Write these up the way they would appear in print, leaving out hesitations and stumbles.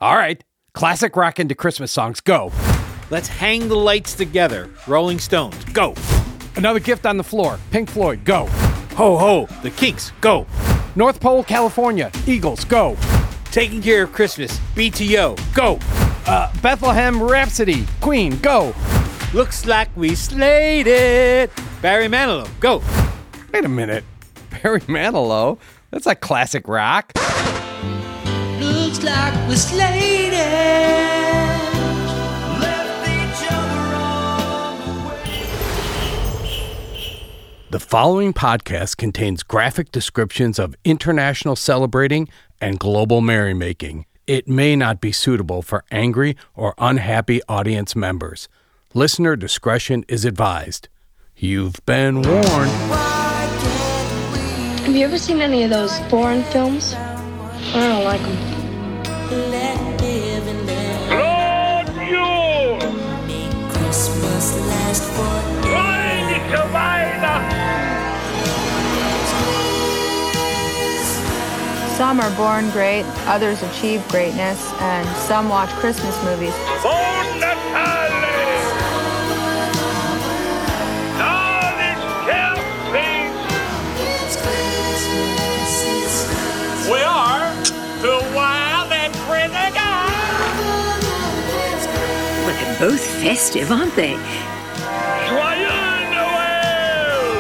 All right. Classic rock into Christmas songs. Go. Let's hang the lights together. Rolling Stones. Go. Another Gift on the Floor. Pink Floyd. Go. Ho ho. The Kinks. Go. North Pole, California. Eagles. Go. Taking Care of Christmas. BTO. Go. Bethlehem Rhapsody. Queen. Go. Looks like we slayed it. Barry Manilow. Go. Wait a minute. Barry Manilow? That's like classic rock. Looks like we slayed it. Left each other on the way. The following podcast contains graphic descriptions of international celebrating and global merrymaking. It may not be suitable for angry or unhappy audience members. Listener discretion is advised. You've been warned. Have you ever seen any of those foreign films? I don't like them. Some are born great, others achieve greatness, and some watch Christmas movies. We are the Wild and Crazy Guys. Well, they're both festive, aren't they? Joyeux Noel!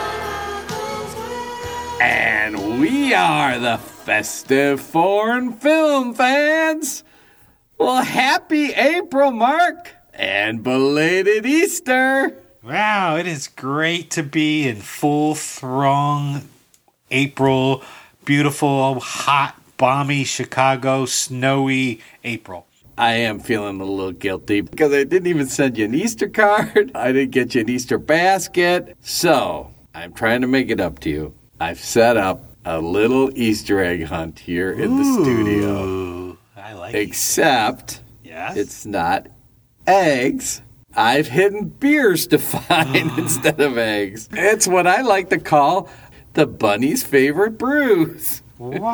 And we are the festive foreign film fans. Well, happy April, Mark, and belated Easter. Wow, it is great to be in full throng April. Beautiful, hot, balmy Chicago, snowy April. I am feeling a little guilty because I didn't even send you an Easter card. I didn't get you an Easter basket. So I'm trying to make it up to you. I've set up a little Easter egg hunt here in the studio. I like it. Except Yes? it's not eggs. I've hidden beers to find instead of eggs. It's what I like to call the bunny's favorite brews.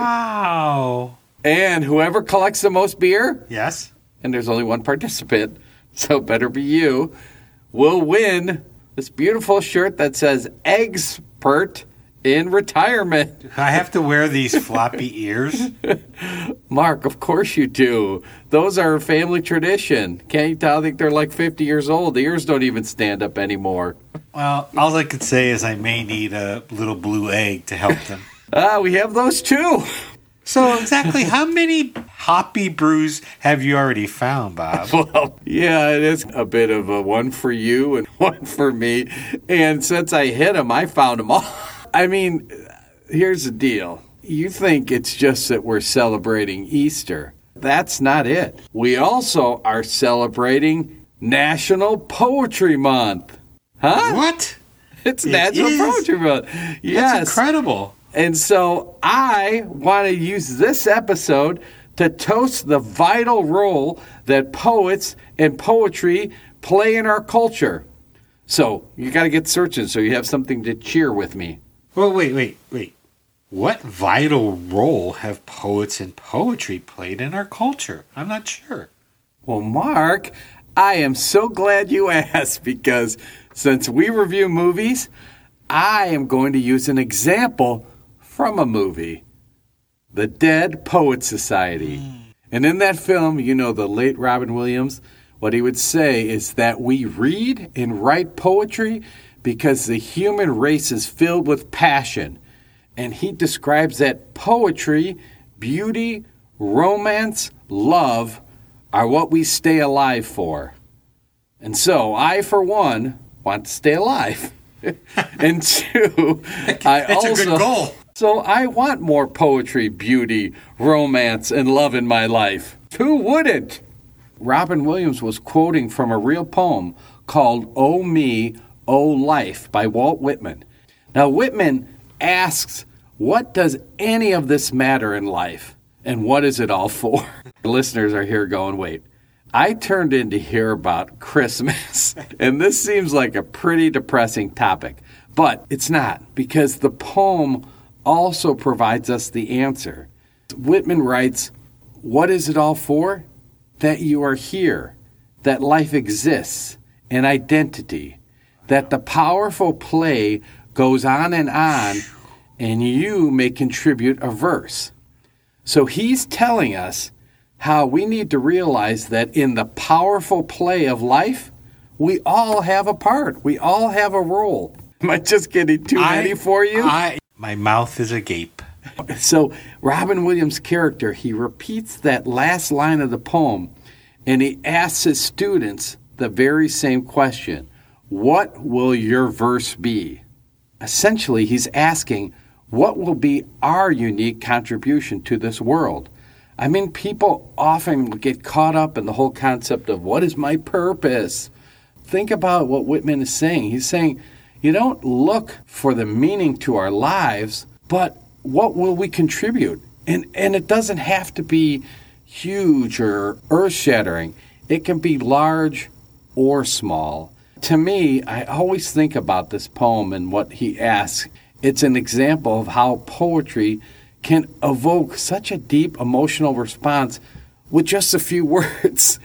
Wow. And whoever collects the most beer, Yes? and there's only one participant, so better be you, will win this beautiful shirt that says Eggspert in retirement. I have to wear these floppy ears? Mark, of course you do. Those are a family tradition. Can't you tell? I think they're like 50 years old. The ears don't even stand up anymore. Well, all I could say is I may need a little blue egg to help them. We have those too. So exactly how many hoppy brews have you already found, Bob? Well, yeah, it is a bit of a one for you and one for me. And since I hit them, I found them all. I mean, here's the deal. You think it's just that we're celebrating Easter. That's not it. We also are celebrating National Poetry Month. Huh? What? It's National Poetry Month. Yes. That's incredible. And so I want to use this episode to toast the vital role that poets and poetry play in our culture. So you got to get searching so you have something to cheer with me. Well, wait. What vital role have poets and poetry played in our culture? I'm not sure. Well, Mark, I am so glad you asked because since we review movies, I am going to use an example from a movie, The Dead Poets Society. And in that film, you know, the late Robin Williams, what he would say is that we read and write poetry because the human race is filled with passion. And he describes that poetry, beauty, romance, love are what we stay alive for. And so I, for one, want to stay alive. And two, That's a good goal. So I want more poetry, beauty, romance, and love in my life. Who wouldn't? Robin Williams was quoting from a real poem called Oh Me, Oh Life by Walt Whitman. Now, Whitman asks, what does any of this matter in life? And what is it all for? Listeners are here going, wait. I turned in to hear about Christmas, and this seems like a pretty depressing topic. But it's not, because the poem also provides us the answer. Whitman writes, what is it all for? That you are here, that life exists, an identity, that the powerful play goes on, and you may contribute a verse. So he's telling us how we need to realize that in the powerful play of life, we all have a part. We all have a role. Am I just getting too many for you? My mouth is agape. So Robin Williams' character, he repeats that last line of the poem, and he asks his students the very same question. What will your verse be? Essentially, he's asking, what will be our unique contribution to this world? I mean, people often get caught up in the whole concept of what is my purpose? Think about what Whitman is saying. He's saying, you don't look for the meaning to our lives, but what will we contribute? And it doesn't have to be huge or earth-shattering. It can be large or small. To me, I always think about this poem and what he asks. It's an example of how poetry can evoke such a deep emotional response with just a few words.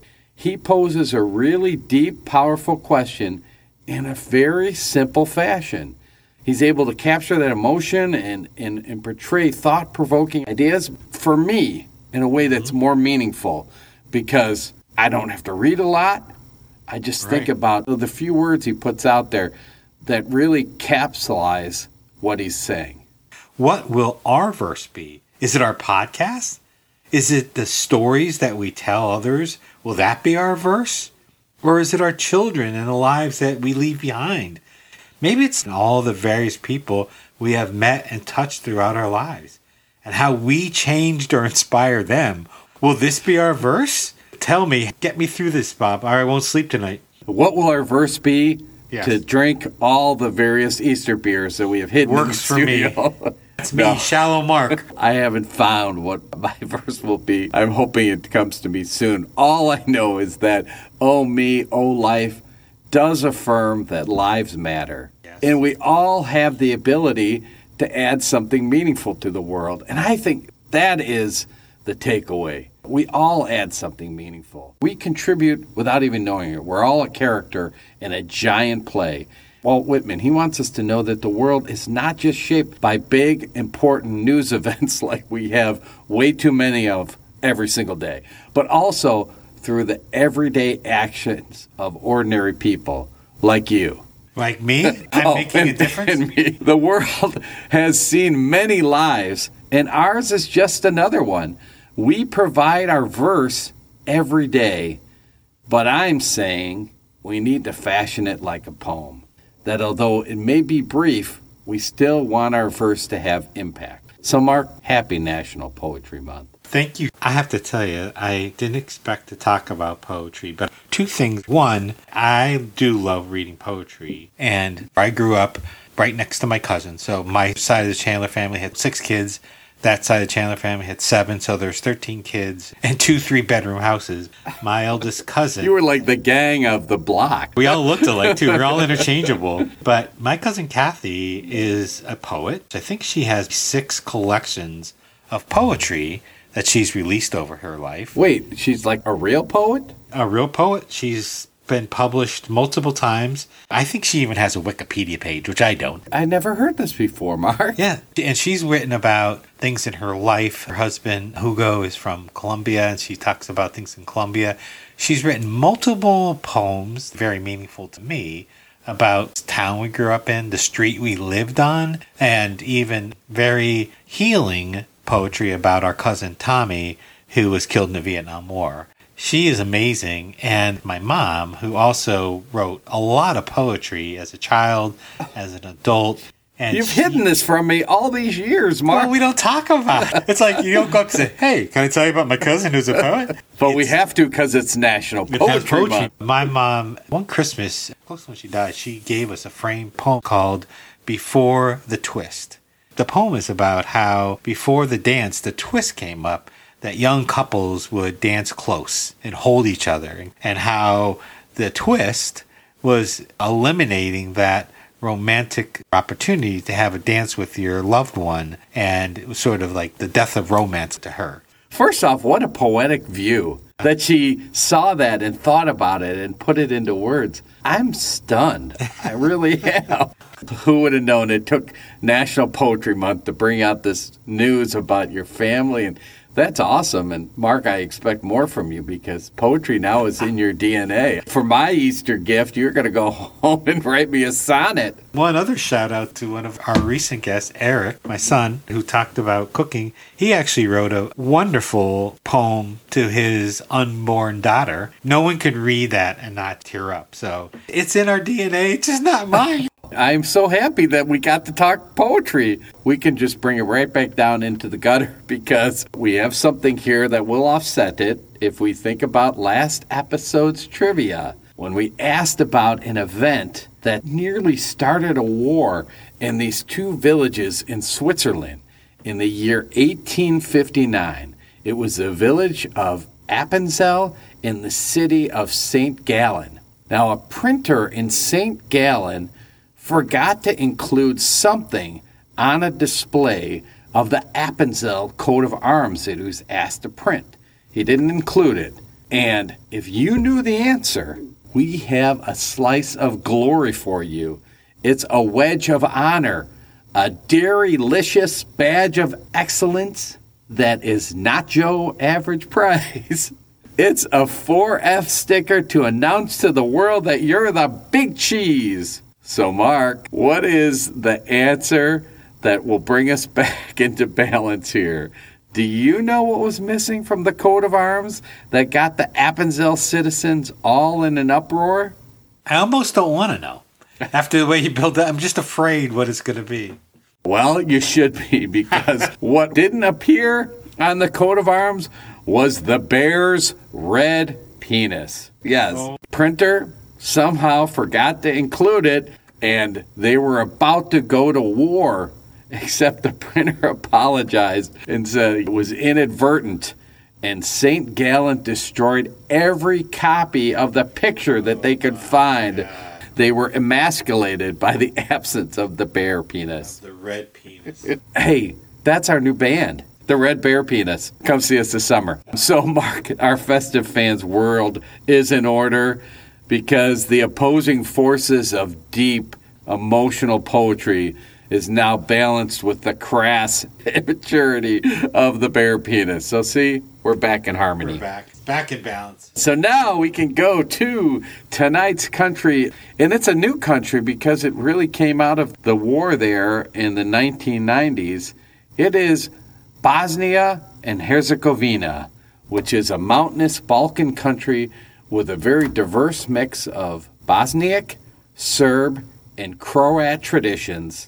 He poses a really deep, powerful question in a very simple fashion. He's able to capture that emotion and portray thought-provoking ideas for me in a way that's more meaningful because I don't have to read a lot. I just think about the few words he puts out there that really capsulize what he's saying. What will our verse be? Is it our podcast? Is it the stories that we tell others? Will that be our verse? Or is it our children and the lives that we leave behind? Maybe it's all the various people we have met and touched throughout our lives and how we changed or inspired them. Will this be our verse? Tell me, get me through this, Bob, or I won't sleep tonight. What will our verse be? Yes. To drink all the various Easter beers that we have hidden Works in the for studio. me. It's me, Shallow Mark. I haven't found what my verse will be. I'm hoping it comes to me soon. All I know is that Oh Me, Oh Life does affirm that lives matter. Yes. And we all have the ability to add something meaningful to the world. And I think that is the takeaway. We all add something meaningful. We contribute without even knowing it. We're all a character in a giant play. Walt Whitman, he wants us to know that the world is not just shaped by big, important news events like we have way too many of every single day, but also through the everyday actions of ordinary people like you. Like me? I'm making a difference? And me. The world has seen many lives, and ours is just another one. We provide our verse every day, but I'm saying we need to fashion it like a poem. That although it may be brief, we still want our verse to have impact. So, Mark, happy National Poetry Month. Thank you. I have to tell you, I didn't expect to talk about poetry, but two things. One, I do love reading poetry, and I grew up right next to my cousin. So my side of the Chandler family had 6 kids. That side of the Chandler family had 7, so there's 13 kids and 2 3-bedroom houses. My eldest cousin. You were like the gang of the block. We all looked alike, too. We're all interchangeable. But my cousin Kathy is a poet. I think she has 6 collections of poetry that she's released over her life. Wait, she's like a real poet? A real poet. She's been published multiple times. I think she even has a Wikipedia page, which I don't. I never heard this before, Mark. Yeah, and she's written about things in her life. Her husband, Hugo, is from Colombia, and she talks about things in Colombia. She's written multiple poems, very meaningful to me, about the town we grew up in, the street we lived on, and even very healing poetry about our cousin Tommy, who was killed in the Vietnam War. She is amazing. And my mom, who also wrote a lot of poetry as a child, as an adult. And You've hidden this from me all these years, Mark. Well, we don't talk about it. It's like you don't go up and say, hey, can I tell you about my cousin who's a poet? But we have to because it's National It has Poetry Month. My mom, one Christmas, close when she died, she gave us a framed poem called Before the Twist. The poem is about how before the dance, the twist came up, that young couples would dance close and hold each other, and how the twist was eliminating that romantic opportunity to have a dance with your loved one, and it was sort of like the death of romance to her. First off, what a poetic view that she saw that and thought about it and put it into words. I'm stunned. I really am. Who would have known it took National Poetry Month to bring out this news about your family? And that's awesome. And Mark, I expect more from you because poetry now is in your DNA. For my Easter gift, you're going to go home and write me a sonnet. One other shout out to one of our recent guests, Eric, my son, who talked about cooking. He actually wrote a wonderful poem to his unborn daughter. No one could read that and not tear up. So it's in our DNA, it's just not mine. I'm so happy that we got to talk poetry. We can just bring it right back down into the gutter because we have something here that will offset it if we think about last episode's trivia when we asked about an event that nearly started a war in these two villages in Switzerland in the year 1859. It was the village of Appenzell in the city of St. Gallen. Now, a printer in St. Gallen forgot to include something on a display of the Appenzell coat of arms that he was asked to print. He didn't include it. And if you knew the answer, we have a slice of glory for you. It's a wedge of honor, a dairy-licious badge of excellence that is nacho average price. It's a 4F sticker to announce to the world that you're the big cheese. So, Mark, what is the answer that will bring us back into balance here? Do you know what was missing from the coat of arms that got the Appenzell citizens all in an uproar? I almost don't want to know. After the way you built that, I'm just afraid what it's going to be. Well, you should be, because what didn't appear on the coat of arms was the bear's red penis. Yes, printer somehow forgot to include it, and they were about to go to war, except the printer apologized and said it was inadvertent, and St. Gallen destroyed every copy of the picture that they could find. They were emasculated by the absence of the bear penis. The red penis. Hey, that's our new band. The Red Bear Penis. Come see us this summer. So, Mark, our festive fans' world is in order because the opposing forces of deep, emotional poetry is now balanced with the crass immaturity of the bear penis. So, see, we're back in harmony. We're back in balance. So now we can go to tonight's country, and it's a new country because it really came out of the war there in the 1990s. It is Bosnia and Herzegovina, which is a mountainous Balkan country with a very diverse mix of Bosniak, Serb, and Croat traditions,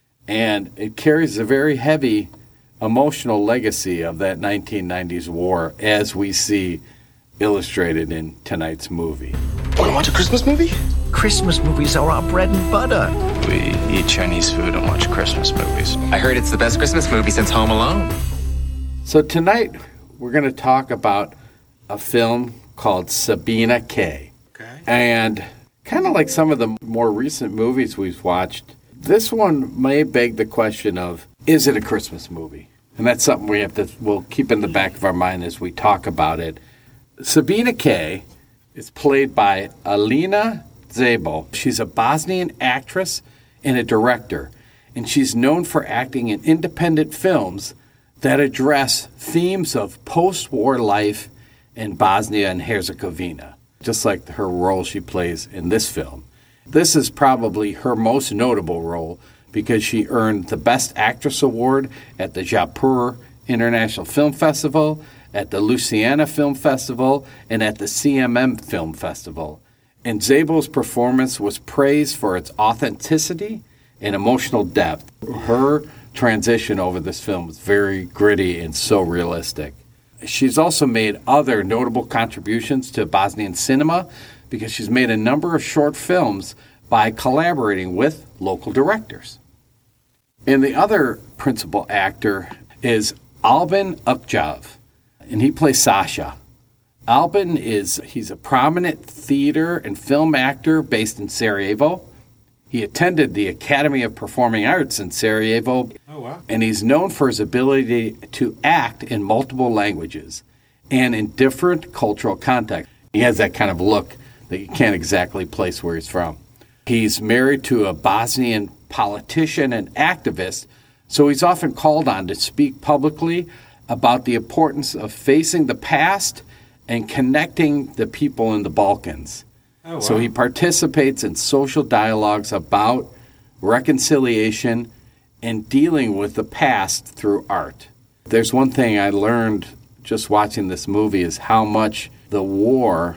and it carries a very heavy emotional legacy of that 1990s war, as we see illustrated in tonight's movie. Want to watch a Christmas movie? Christmas movies are our bread and butter. We eat Chinese food and watch Christmas movies. I heard it's the best Christmas movie since Home Alone. So tonight, we're going to talk about a film called Sabina K. Okay. And kind of like some of the more recent movies we've watched, this one may beg the question of, is it a Christmas movie? And that's something we'll keep in the back of our mind as we talk about it. Sabina K. is played by Alina Zabel. She's a Bosnian actress and a director, and she's known for acting in independent films that address themes of post-war life in Bosnia and Herzegovina, just like her role she plays in this film. This is probably her most notable role because she earned the Best Actress Award at the Jaipur International Film Festival, at the Louisiana Film Festival, and at the CMM Film Festival. And Zabel's performance was praised for its authenticity and emotional depth. Her transition over this film was very gritty and so realistic. She's also made other notable contributions to Bosnian cinema because she's made a number of short films by collaborating with local directors. And the other principal actor is Albin Ukjav, and he plays Sasha. Albin he's a prominent theater and film actor based in Sarajevo. He attended the Academy of Performing Arts in Sarajevo. Oh, wow. And he's known for his ability to act in multiple languages and in different cultural contexts. He has that kind of look that you can't exactly place where he's from. He's married to a Bosnian politician and activist, so he's often called on to speak publicly about the importance of facing the past and connecting the people in the Balkans. Oh, wow. So he participates in social dialogues about reconciliation and dealing with the past through art. There's one thing I learned just watching this movie is how much the war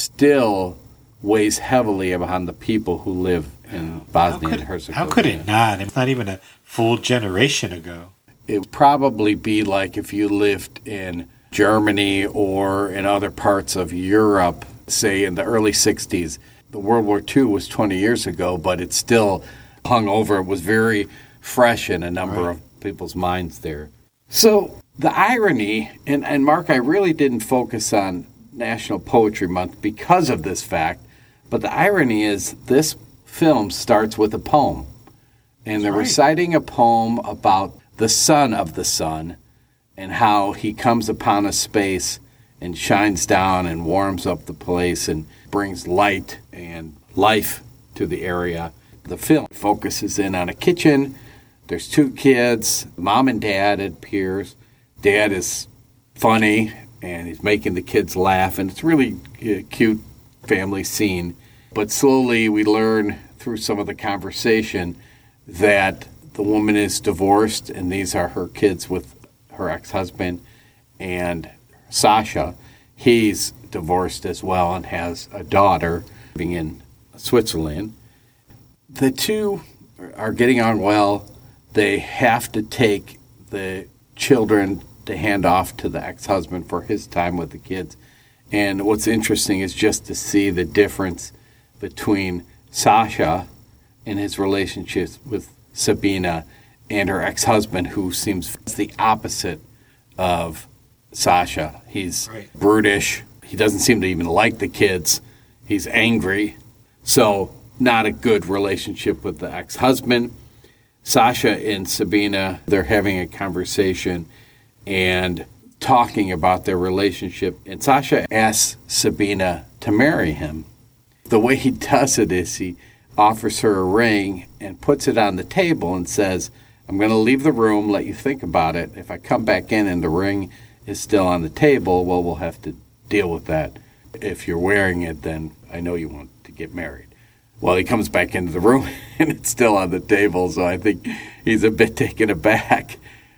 still weighs heavily upon the people who live in Bosnia and Herzegovina. How could it not? It's not even a full generation ago. It would probably be like if you lived in Germany or in other parts of Europe, say in the early 60s. The World War II was 20 years ago, but it still hung over. It was very fresh in a number of people's minds there. So the irony, and Mark, I really didn't focus on National Poetry Month because of this fact, but the irony is this film starts with a poem. And they're reciting a poem about the son of the sun and how he comes upon a space and shines down and warms up the place and brings light and life to the area. The film focuses in on a kitchen. There's two kids, mom and dad, it appears. Dad is funny, and he's making the kids laugh, and it's really a cute family scene. But slowly we learn through some of the conversation that the woman is divorced, and these are her kids with her ex-husband. And Sasha, he's divorced as well and has a daughter living in Switzerland. The two are getting on well. They have to take the children to hand off to the ex-husband for his time with the kids. And what's interesting is just to see the difference between Sasha and his relationships with Sabina and her ex-husband, who seems the opposite of Sasha. He's brutish. He doesn't seem to even like the kids. He's angry. So not a good relationship with the ex-husband. Sasha and Sabina, they're having a conversation and talking about their relationship. And Sasha asks Sabina to marry him. The way he does it is he offers her a ring and puts it on the table and says, I'm going to leave the room, let you think about it. If I come back in and the ring is still on the table, well, we'll have to deal with that. If you're wearing it, then I know you want to get married. Well, he comes back into the room and it's still on the table, so I think he's a bit taken aback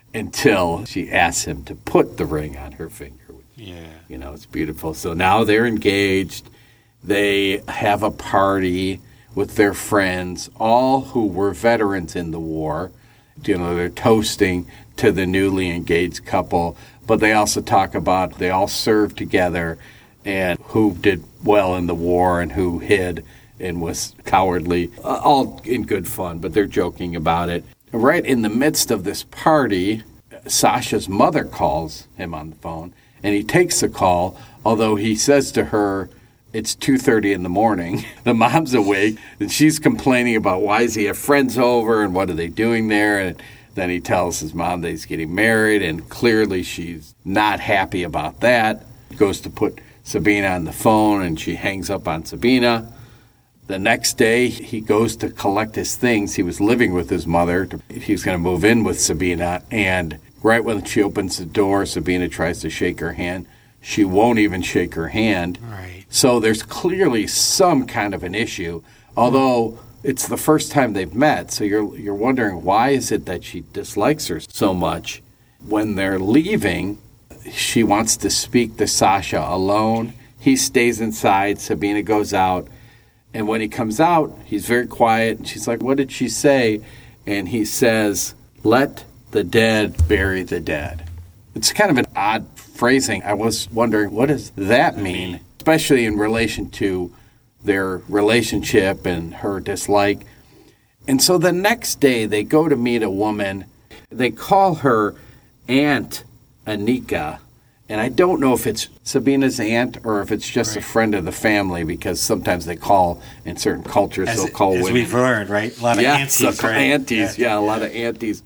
until she asks him to put the ring on her finger. Yeah. You know, it's beautiful. So now they're engaged. They have a party with their friends, all who were veterans in the war. You know, they're toasting to the newly engaged couple, but they also talk about they all served together and who did well in the war and who hid and was cowardly, all in good fun, but they're joking about it. Right in the midst of this party, Sasha's mother calls him on the phone, and he takes the call, although he says to her, it's 2:30 in the morning. The mom's awake, and she's complaining about why does he have friends over and what are they doing there, and then he tells his mom that he's getting married, and clearly she's not happy about that. He goes to put Sabina on the phone, and she hangs up on Sabina. The next day, he goes to collect his things. He was living with his mother. He was going to move in with Sabina. And right when she opens the door, Sabina tries to shake her hand. She won't even shake her hand. Right. So there's clearly some kind of an issue, although it's the first time they've met. So you're wondering, why is it that she dislikes her so much? When they're leaving, she wants to speak to Sasha alone. He stays inside. Sabina goes out. And when he comes out, he's very quiet. And she's like, what did she say? And he says, let the dead bury the dead. It's kind of an odd phrasing. I was wondering, what does that mean? Especially in relation to their relationship and her dislike. And so the next day, they go to meet a woman. They call her Aunt Anika. And I don't know if it's Sabina's aunt or if it's just a friend of the family, because sometimes they call, in certain cultures, they'll call as women. we've learned, right? A lot of aunties, right? Aunties, a lot of aunties.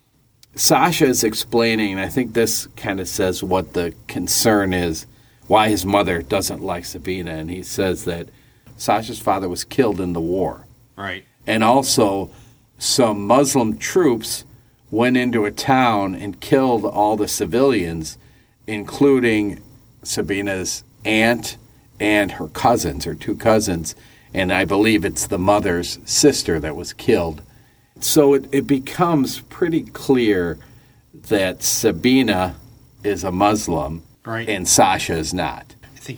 Sasha is explaining, and I think this kind of says what the concern is, why his mother doesn't like Sabina. And he says that Sasha's father was killed in the war. Right. And also, some Muslim troops went into a town and killed all the civilians, including Sabina's aunt and her cousins, her two cousins. And I believe it's the mother's sister that was killed. So it becomes pretty clear that Sabina is a Muslim, right, and Sasha is not.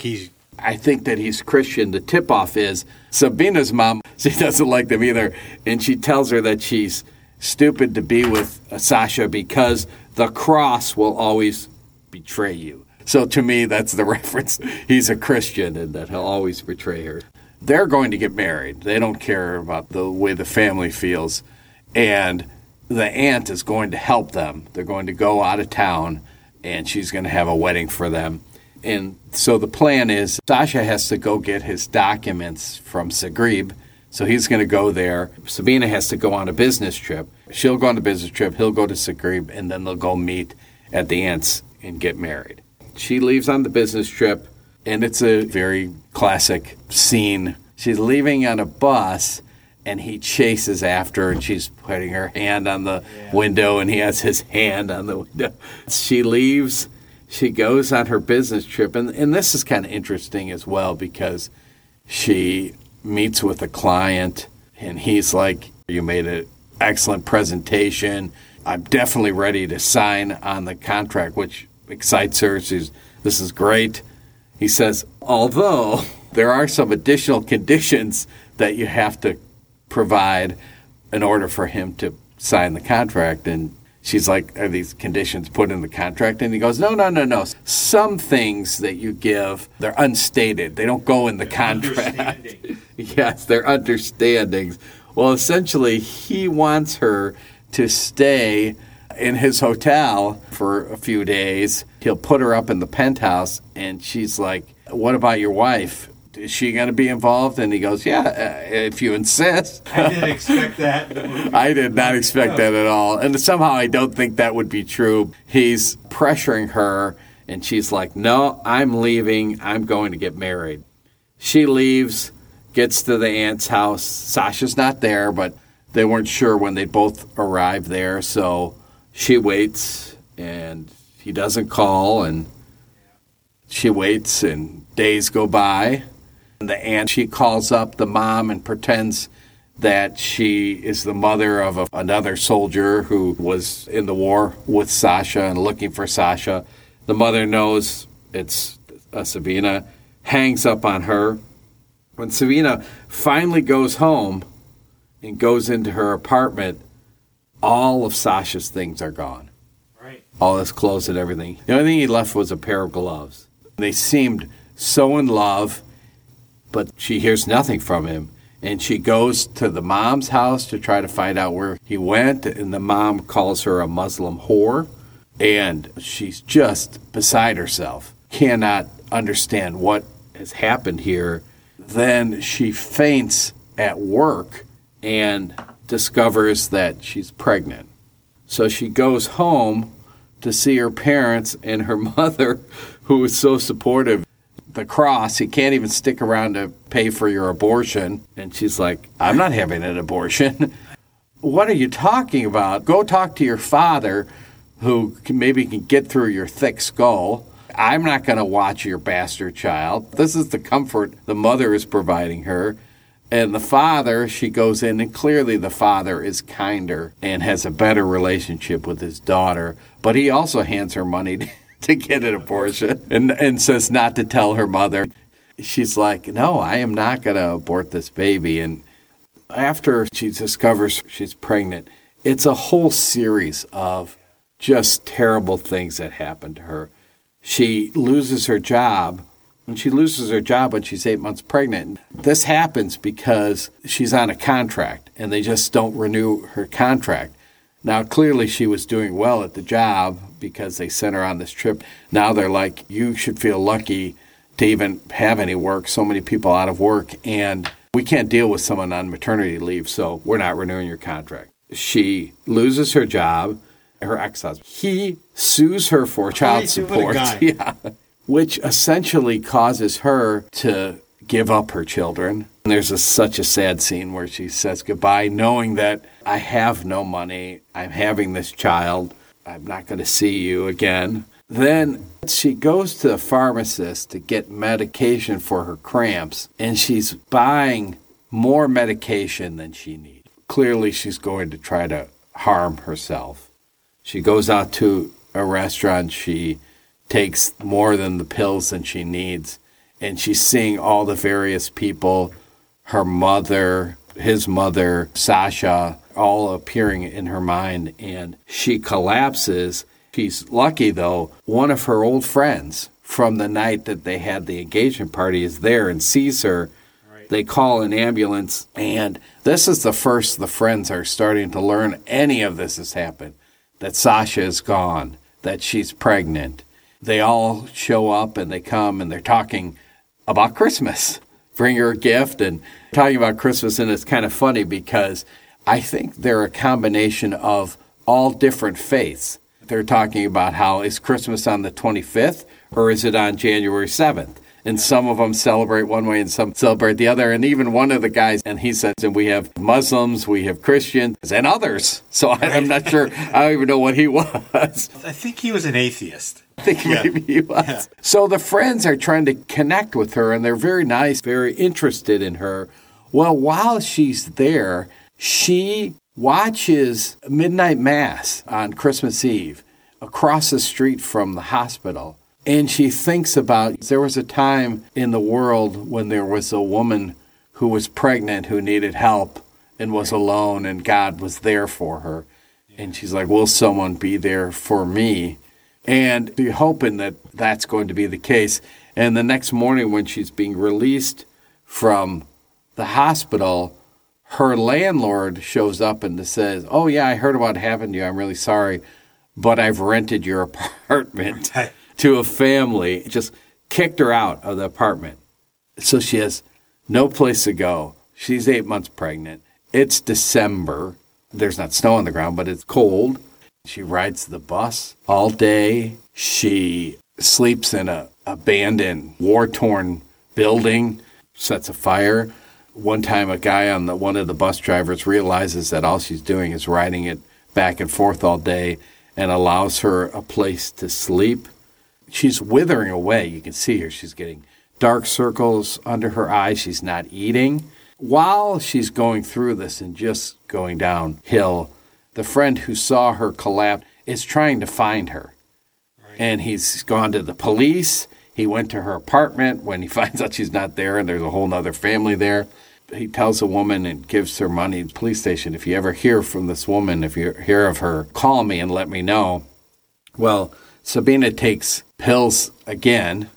I think that he's Christian. The tip-off is Sabina's mom, she doesn't like them either, and she tells her that she's stupid to be with Sasha because the cross will always betray you. So to me, that's the reference. He's a Christian and that he'll always betray her. They're going to get married. They don't care about the way the family feels. And the aunt is going to help them. They're going to go out of town, and she's going to have a wedding for them. And so the plan is Sasha has to go get his documents from Zagreb. So he's going to go there. Sabina has to go on a business trip. She'll go on a business trip. He'll go to Zagreb, and then they'll go meet at the aunt's and get married. She leaves on the business trip, and it's a very classic scene. She's leaving on a bus, and he chases after her, and she's putting her hand on the window, and he has his hand on the window. She leaves. She goes on her business trip, and this is kind of interesting as well because she meets with a client, and he's like, you made an excellent presentation. I'm definitely ready to sign on the contract, which excites her. This is great. He says, although there are some additional conditions that you have to provide in order for him to sign the contract. And she's like, are these conditions put in the contract? And he goes, no. Some things that you give, they're unstated. They don't go in the contract. Yes, they're understandings. Well, essentially, he wants her to stay in his hotel for a few days. He'll put her up in the penthouse, and she's like, what about your wife? Is she going to be involved? And he goes, yeah, if you insist. I didn't expect that. I did not expect that at all. And somehow I don't think that would be true. He's pressuring her, and she's like, no, I'm leaving. I'm going to get married. She leaves, gets to the aunt's house. Sasha's not there, but they weren't sure when they both arrive there. So she waits, and he doesn't call, and she waits, and days go by. The aunt, she calls up the mom and pretends that she is the mother of another soldier who was in the war with Sasha and looking for Sasha. The mother knows it's Sabina, hangs up on her. When Sabina finally goes home and goes into her apartment, all of Sasha's things are gone. Right. All his clothes and everything. The only thing he left was a pair of gloves. They seemed so in love, but she hears nothing from him. And she goes to the mom's house to try to find out where he went, and the mom calls her a Muslim whore. And she's just beside herself, cannot understand what has happened here. Then she faints at work and discovers that she's pregnant. So she goes home to see her parents and her mother, who is so supportive. The cross, he can't even stick around to pay for your abortion. And she's like, I'm not having an abortion. What are you talking about? Go talk to your father, who maybe can get through your thick skull. I'm not going to watch your bastard child. This is the comfort the mother is providing her. And the father, she goes in, and clearly the father is kinder and has a better relationship with his daughter. But he also hands her money to get an abortion and says not to tell her mother. She's like, no, I am not going to abort this baby. And after she discovers she's pregnant, it's a whole series of just terrible things that happen to her. She loses her job. And she loses her job when she's 8 months pregnant. This happens because she's on a contract, and they just don't renew her contract. Now, clearly she was doing well at the job, because they sent her on this trip. Now they're like, you should feel lucky to even have any work. So many people out of work, and we can't deal with someone on maternity leave, so we're not renewing your contract. She loses her job. Her ex-husband, he sues her for child support, yeah, which essentially causes her to give up her children. And there's such a sad scene where she says goodbye, knowing that I have no money. I'm having this child. I'm not going to see you again. Then she goes to a pharmacist to get medication for her cramps, and she's buying more medication than she needs. Clearly, she's going to try to harm herself. She goes out to a restaurant. She takes more than the pills than she needs, and she's seeing all the various people, her mother, his mother, Sasha, all appearing in her mind, and she collapses. She's lucky, though. One of her old friends from the night that they had the engagement party is there and sees her. Right. They call an ambulance, and this is the first the friends are starting to learn any of this has happened, that Sasha is gone, that she's pregnant. They all show up, and they come, and they're talking about Christmas. Bring her a gift, and talking about Christmas, and it's kind of funny because I think they're a combination of all different faiths. They're talking about how is Christmas on the 25th or is it on January 7th? And some of them celebrate one way and some celebrate the other. And even one of the guys, and he says, and we have Muslims, we have Christians, and others. So I'm not sure. I don't even know what he was. I think he was an atheist. I think maybe he was. Yeah. So the friends are trying to connect with her, and they're very nice, very interested in her. Well, while she's there, she watches midnight mass on Christmas Eve across the street from the hospital. And she thinks about, there was a time in the world when there was a woman who was pregnant, who needed help and was alone, and God was there for her. And she's like, will someone be there for me? And she's hoping that that's going to be the case. And the next morning when she's being released from the hospital, her landlord shows up and says, oh, yeah, I heard about what happened to you. I'm really sorry, but I've rented your apartment to a family. Just kicked her out of the apartment. So she has no place to go. She's 8 months pregnant. It's December. There's not snow on the ground, but it's cold. She rides the bus all day. She sleeps in an abandoned, war-torn building, sets a fire. One time a guy on one of the bus drivers realizes that all she's doing is riding it back and forth all day and allows her a place to sleep. She's withering away. You can see her. She's getting dark circles under her eyes. She's not eating. While she's going through this and just going downhill, the friend who saw her collapse is trying to find her. Right. And he's gone to the police. He went to her apartment when he finds out she's not there and there's a whole other family there. He tells a woman and gives her money at the police station. If you ever hear from this woman, if you hear of her, call me and let me know. Well, Sabina takes pills again,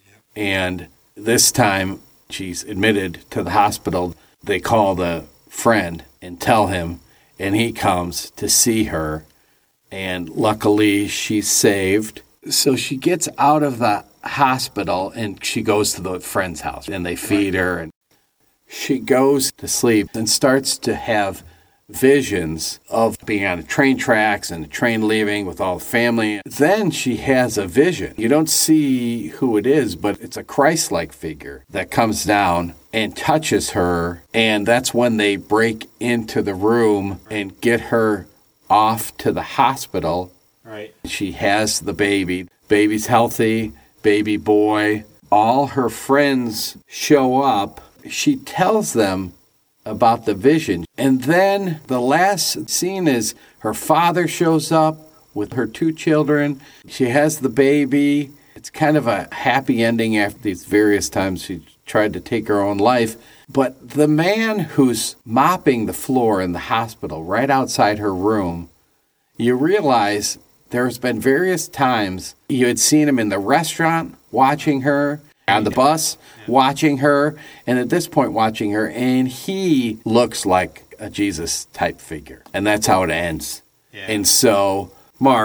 and this time she's admitted to the hospital. They call the friend and tell him, and he comes to see her, and luckily she's saved. So she gets out of the hospital, and she goes to the friend's house, and they feed her, and she goes to sleep and starts to have visions of being on the train tracks and the train leaving with all the family. Then she has a vision. You don't see who it is, but it's a Christ-like figure that comes down and touches her, and that's when they break into the room and get her off to the hospital. Right. She has the baby. Baby's healthy, baby boy. All her friends show up. She tells them about the vision. And then the last scene is her father shows up with her 2 children. She has the baby. It's kind of a happy ending after these various times she tried to take her own life. But the man who's mopping the floor in the hospital right outside her room, you realize there's been various times you had seen him in the restaurant watching her, on the bus, watching her, and at this point watching her, and he looks like a Jesus-type figure. And that's how it ends. Yeah. And so, Mark,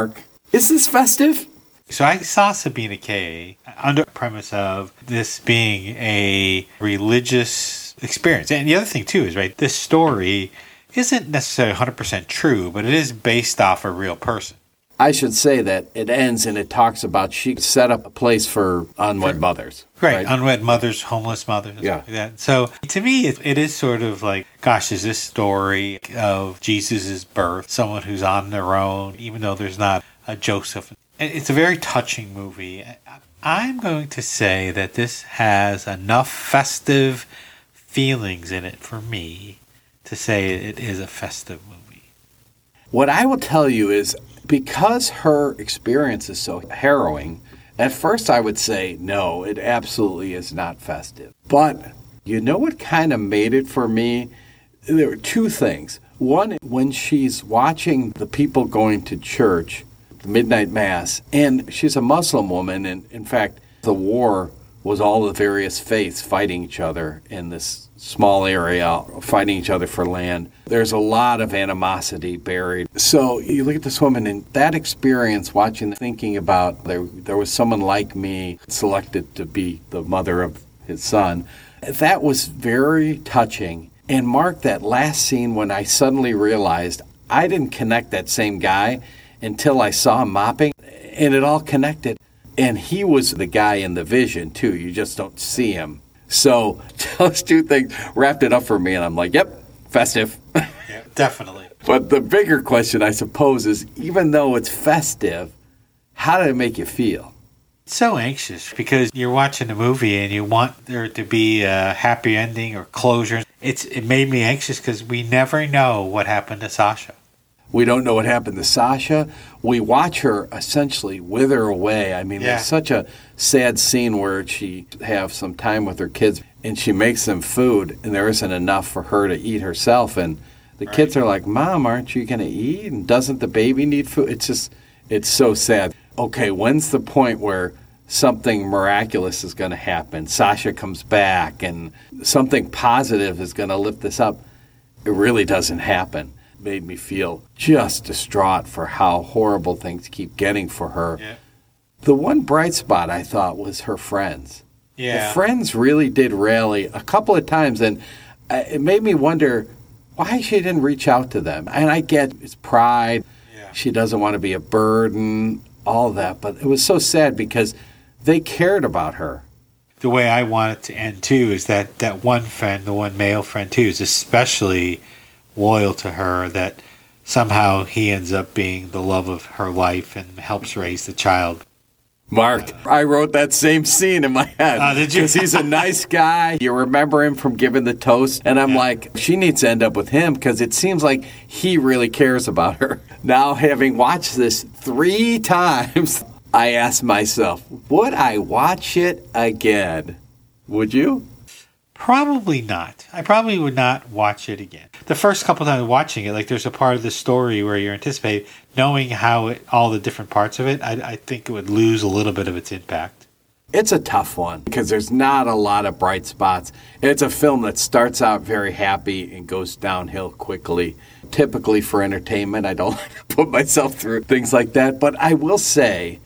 Is this festive? So I saw Sabina K under the premise of this being a religious experience. And the other thing, too, is, right, this story isn't necessarily 100% true, but it is based off a real person. I should say that it ends and it talks about she set up a place for unwed mothers. Right, unwed mothers, homeless mothers. Yeah. Like that. So to me, it is sort of like, gosh, is this story of Jesus' birth, someone who's on their own, even though there's not a Joseph. It's a very touching movie. I'm going to say that this has enough festive feelings in it for me to say it is a festive movie. What I will tell you is, because her experience is so harrowing, at first I would say, no, it absolutely is not festive. But you know what kind of made it for me? There were two things. One, when she's watching the people going to church, the midnight mass, and she's a Muslim woman, and in fact, the war was all the various faiths fighting each other in this small area, fighting each other for land. There's a lot of animosity buried. So you look at this woman, and that experience, watching, thinking about there was someone like me selected to be the mother of his son, that was very touching. And Mark, that last scene when I suddenly realized I didn't connect that same guy until I saw him mopping, and it all connected. And he was the guy in the vision, too. You just don't see him. So those two things wrapped it up for me, and I'm like, yep, festive. Yeah, definitely. But the bigger question, I suppose, is even though it's festive, how did it make you feel? So anxious because you're watching a movie and you want there to be a happy ending or closure. It made me anxious because we never know what happened to Sasha. We don't know what happened to Sasha. We watch her essentially wither away. I mean, There's such a sad scene where she have some time with her kids and she makes them food and there isn't enough for her to eat herself. And the kids are like, Mom, aren't you going to eat? And doesn't the baby need food? It's so sad. Okay, when's the point where something miraculous is going to happen? Sasha comes back and something positive is going to lift this up. It really doesn't happen. Made me feel just distraught for how horrible things keep getting for her. Yeah. The one bright spot I thought was her friends. Yeah. The friends really did rally a couple of times, and it made me wonder why she didn't reach out to them. And I get it's pride. Yeah. She doesn't want to be a burden, all that. But it was so sad because they cared about her. The way I want it to end, too, is that one friend, the one male friend, too, is especially loyal to her, that somehow he ends up being the love of her life and helps raise the child. Mark, I wrote that same scene in my head. Did you? Because he's a nice guy. You remember him from giving the toast. And I'm like, she needs to end up with him because it seems like he really cares about her. Now, having watched this 3 times, I asked myself, would I watch it again? Would you? Probably not. I probably would not watch it again. The first couple times watching it, like there's a part of the story where you're anticipating, knowing how all the different parts of it, I think it would lose a little bit of its impact. It's a tough one because there's not a lot of bright spots. It's a film that starts out very happy and goes downhill quickly. Typically for entertainment, I don't like to put myself through things like that. But I will say,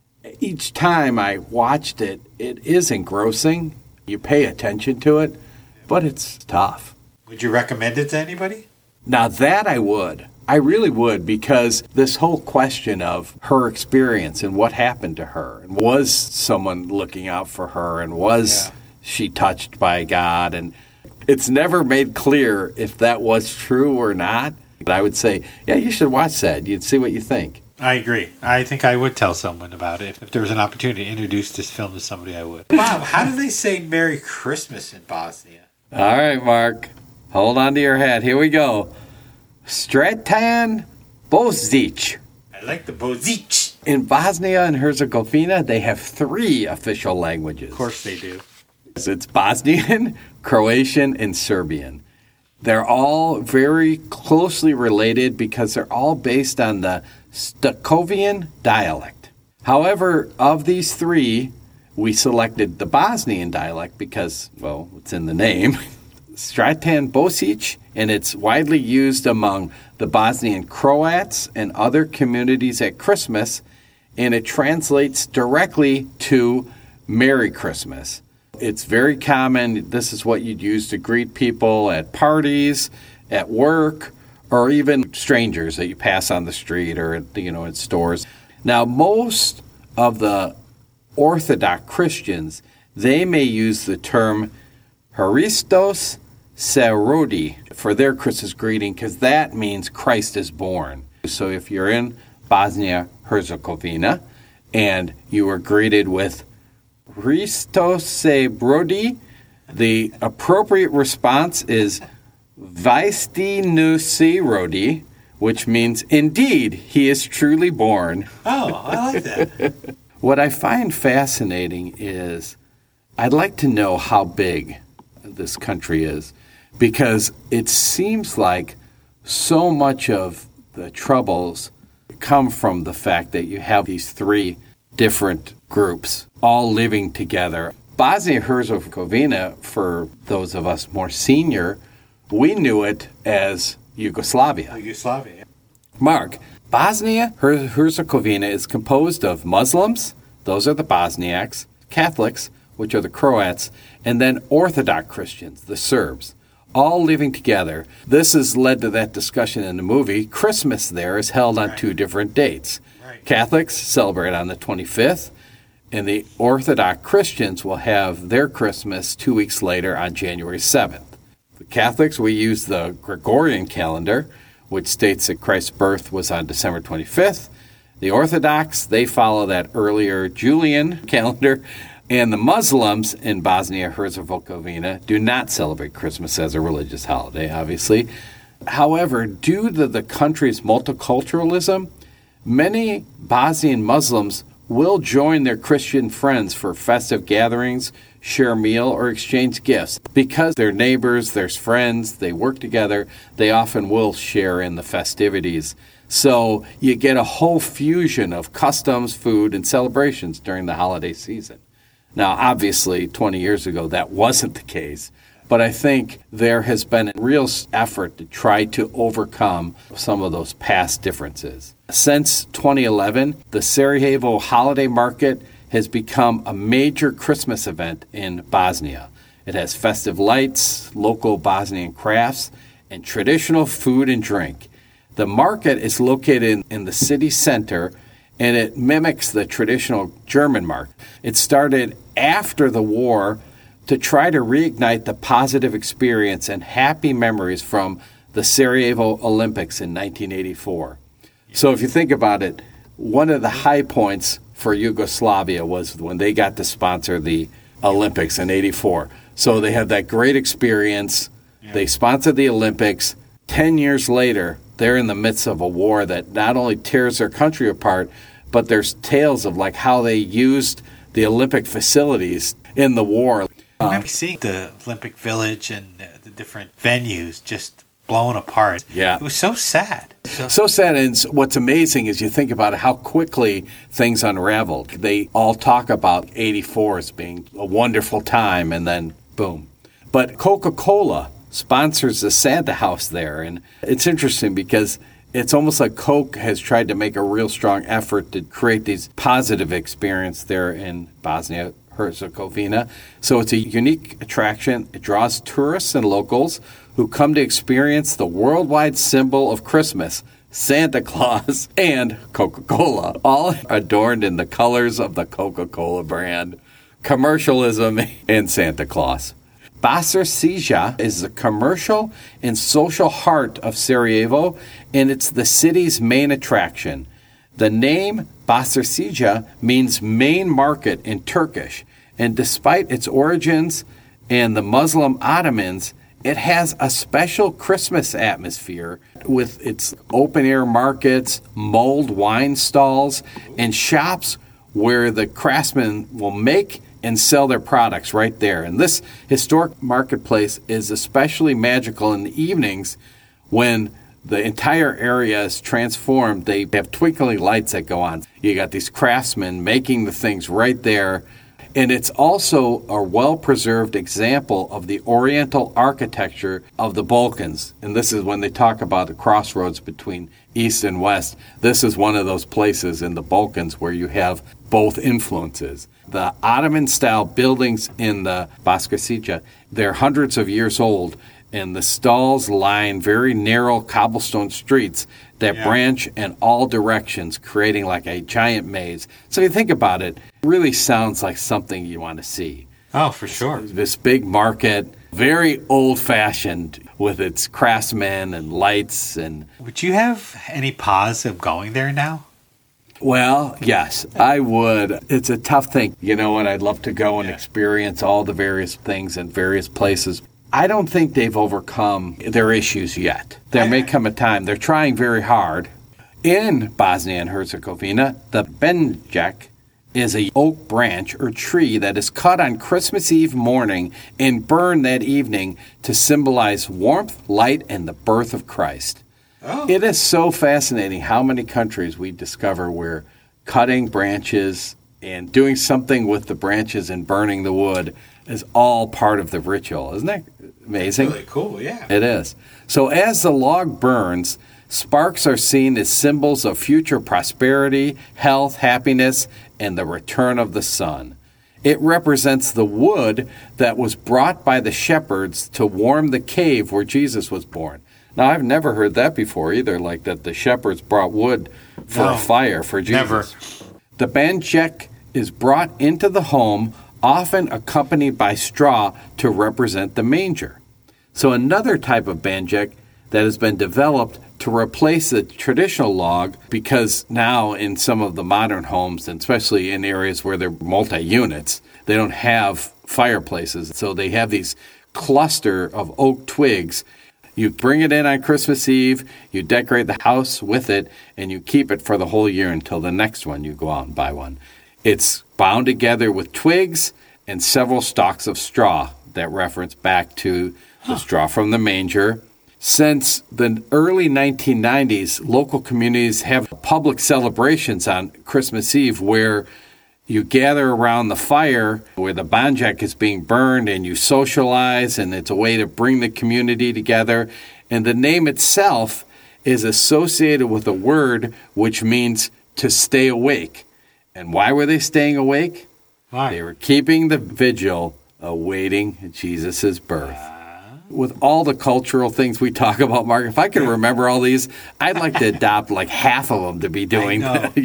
each time I watched it, it is engrossing. You pay attention to it, but it's tough. Would you recommend it to anybody? Now that I would. I really would, because this whole question of her experience and what happened to her, and was someone looking out for her, and was she touched by God, and it's never made clear if that was true or not. But I would say, yeah, you should watch that. You'd see what you think. I agree. I think I would tell someone about it. If there was an opportunity to introduce this film to somebody, I would. Wow, how do they say Merry Christmas in Bosnia? All right, Mark. Hold on to your hat. Here we go. Sretan Bozic. I like the Bozic. In Bosnia and Herzegovina, they have 3 official languages. Of course they do. It's Bosnian, Croatian, and Serbian. They're all very closely related because they're all based on the Stukovian dialect. However, of these 3, we selected the Bosnian dialect because, well, it's in the name. Stratan Bosic, and it's widely used among the Bosnian Croats and other communities at Christmas, and it translates directly to Merry Christmas. It's very common. This is what you'd use to greet people at parties, at work, or even strangers that you pass on the street or in stores. Now, most of the Orthodox Christians, they may use the term Christos Serodi for their Christmas greeting because that means Christ is born. So if you're in Bosnia-Herzegovina and you were greeted with Christos Serodi, the appropriate response is Vaistinu Rodi, which means, indeed, he is truly born. Oh, I like that. What I find fascinating is I'd like to know how big this country is, because it seems like so much of the troubles come from the fact that you have these three different groups all living together. Bosnia-Herzegovina, for those of us more senior, we knew it as Yugoslavia. Yugoslavia. Mark, Bosnia-Herzegovina is composed of Muslims, those are the Bosniaks, Catholics, which are the Croats, and then Orthodox Christians, the Serbs, all living together. This has led to that discussion in the movie. Christmas there is held on two different dates. Right. Catholics celebrate on the 25th, and the Orthodox Christians will have their Christmas 2 weeks later on January 7th. The Catholics, we use the Gregorian calendar, which states that Christ's birth was on December 25th. The Orthodox, they follow that earlier Julian calendar. And the Muslims in Bosnia-Herzegovina do not celebrate Christmas as a religious holiday, obviously. However, due to the country's multiculturalism, many Bosnian Muslims will join their Christian friends for festive gatherings, share a meal, or exchange gifts. Because they're neighbors, they're friends, they work together, they often will share in the festivities. So you get a whole fusion of customs, food, and celebrations during the holiday season. Now, obviously, 20 years ago, that wasn't the case. But I think there has been a real effort to try to overcome some of those past differences. Since 2011, the Sarajevo Holiday Market has become a major Christmas event in Bosnia. It has festive lights, local Bosnian crafts, and traditional food and drink. The market is located in the city center, and it mimics the traditional German market. It started after the war to try to reignite the positive experience and happy memories from the Sarajevo Olympics in 1984. So if you think about it, one of the high points for Yugoslavia was when they got to sponsor the Olympics in 84. So they had that great experience. They sponsored the Olympics. 10 years later, they're in the midst of a war that not only tears their country apart, but there's tales of like how they used the Olympic facilities in the war. I remember seeing the Olympic Village and the different venues just blown apart. Yeah. It was so sad. So sad. And what's amazing is you think about how quickly things unraveled. They all talk about 84 as being a wonderful time, and then boom. But Coca-Cola sponsors the Santa House there. And it's interesting because it's almost like Coke has tried to make a real strong effort to create these positive experience there in Bosnia-Herzegovina. So it's a unique attraction. It draws tourists and locals who come to experience the worldwide symbol of Christmas, Santa Claus, and Coca-Cola, all adorned in the colors of the Coca-Cola brand, commercialism, and Santa Claus. Basarcija is the commercial and social heart of Sarajevo, and it's the city's main attraction. The name Basarcija means main market in Turkish, and despite its origins and the Muslim Ottomans, it has a special Christmas atmosphere with its open-air markets, mulled wine stalls, and shops where the craftsmen will make and sell their products right there. And this historic marketplace is especially magical in the evenings when the entire area is transformed. They have twinkling lights that go on. You got these craftsmen making the things right there And it's also a well-preserved example of the Oriental architecture of the Balkans. And this is when they talk about the crossroads between East and West. This is one of those places in the Balkans where you have both influences. The Ottoman-style buildings in the Baskrasica, they're hundreds of years old, and the stalls line very narrow cobblestone streets that branch in all directions, creating like a giant maze. So if you think about it, it really sounds like something you want to see. Oh, for sure. This big market, very old-fashioned with its craftsmen and lights. And Would you have any pause of going there now? well, yes, I would. It's a tough thing, and I'd love to go and experience all the various things in various places. I don't think they've overcome their issues yet. There may come a time. They're trying very hard. In Bosnia and Herzegovina, the benjak is a oak branch or tree that is cut on Christmas Eve morning and burned that evening to symbolize warmth, light, and the birth of Christ. Oh. It is so fascinating how many countries we discover where cutting branches and doing something with the branches and burning the wood is all part of the ritual. Isn't that amazing? Really cool, yeah. It is. So as the log burns, sparks are seen as symbols of future prosperity, health, happiness, and the return of the sun. It represents the wood that was brought by the shepherds to warm the cave where Jesus was born. Now, I've never heard that before either, like that the shepherds brought wood for a fire for Jesus. Never. The banjek is brought into the home, often accompanied by straw to represent the manger. So another type of banjek that has been developed to replace the traditional log, because now in some of the modern homes, and especially in areas where they're multi-units, they don't have fireplaces. So they have these cluster of oak twigs. You bring it in on Christmas Eve, you decorate the house with it, and you keep it for the whole year until the next one you go out and buy one. It's bound together with twigs and several stalks of straw that reference back to the straw from the manger. Since the early 1990s, local communities have public celebrations on Christmas Eve where you gather around the fire where the banjak is being burned and you socialize, and it's a way to bring the community together. And the name itself is associated with a word which means to stay awake. And why were they staying awake? Why? They were keeping the vigil, awaiting Jesus' birth. With all the cultural things we talk about, Mark, if I could remember all these, I'd like to adopt like half of them to be doing,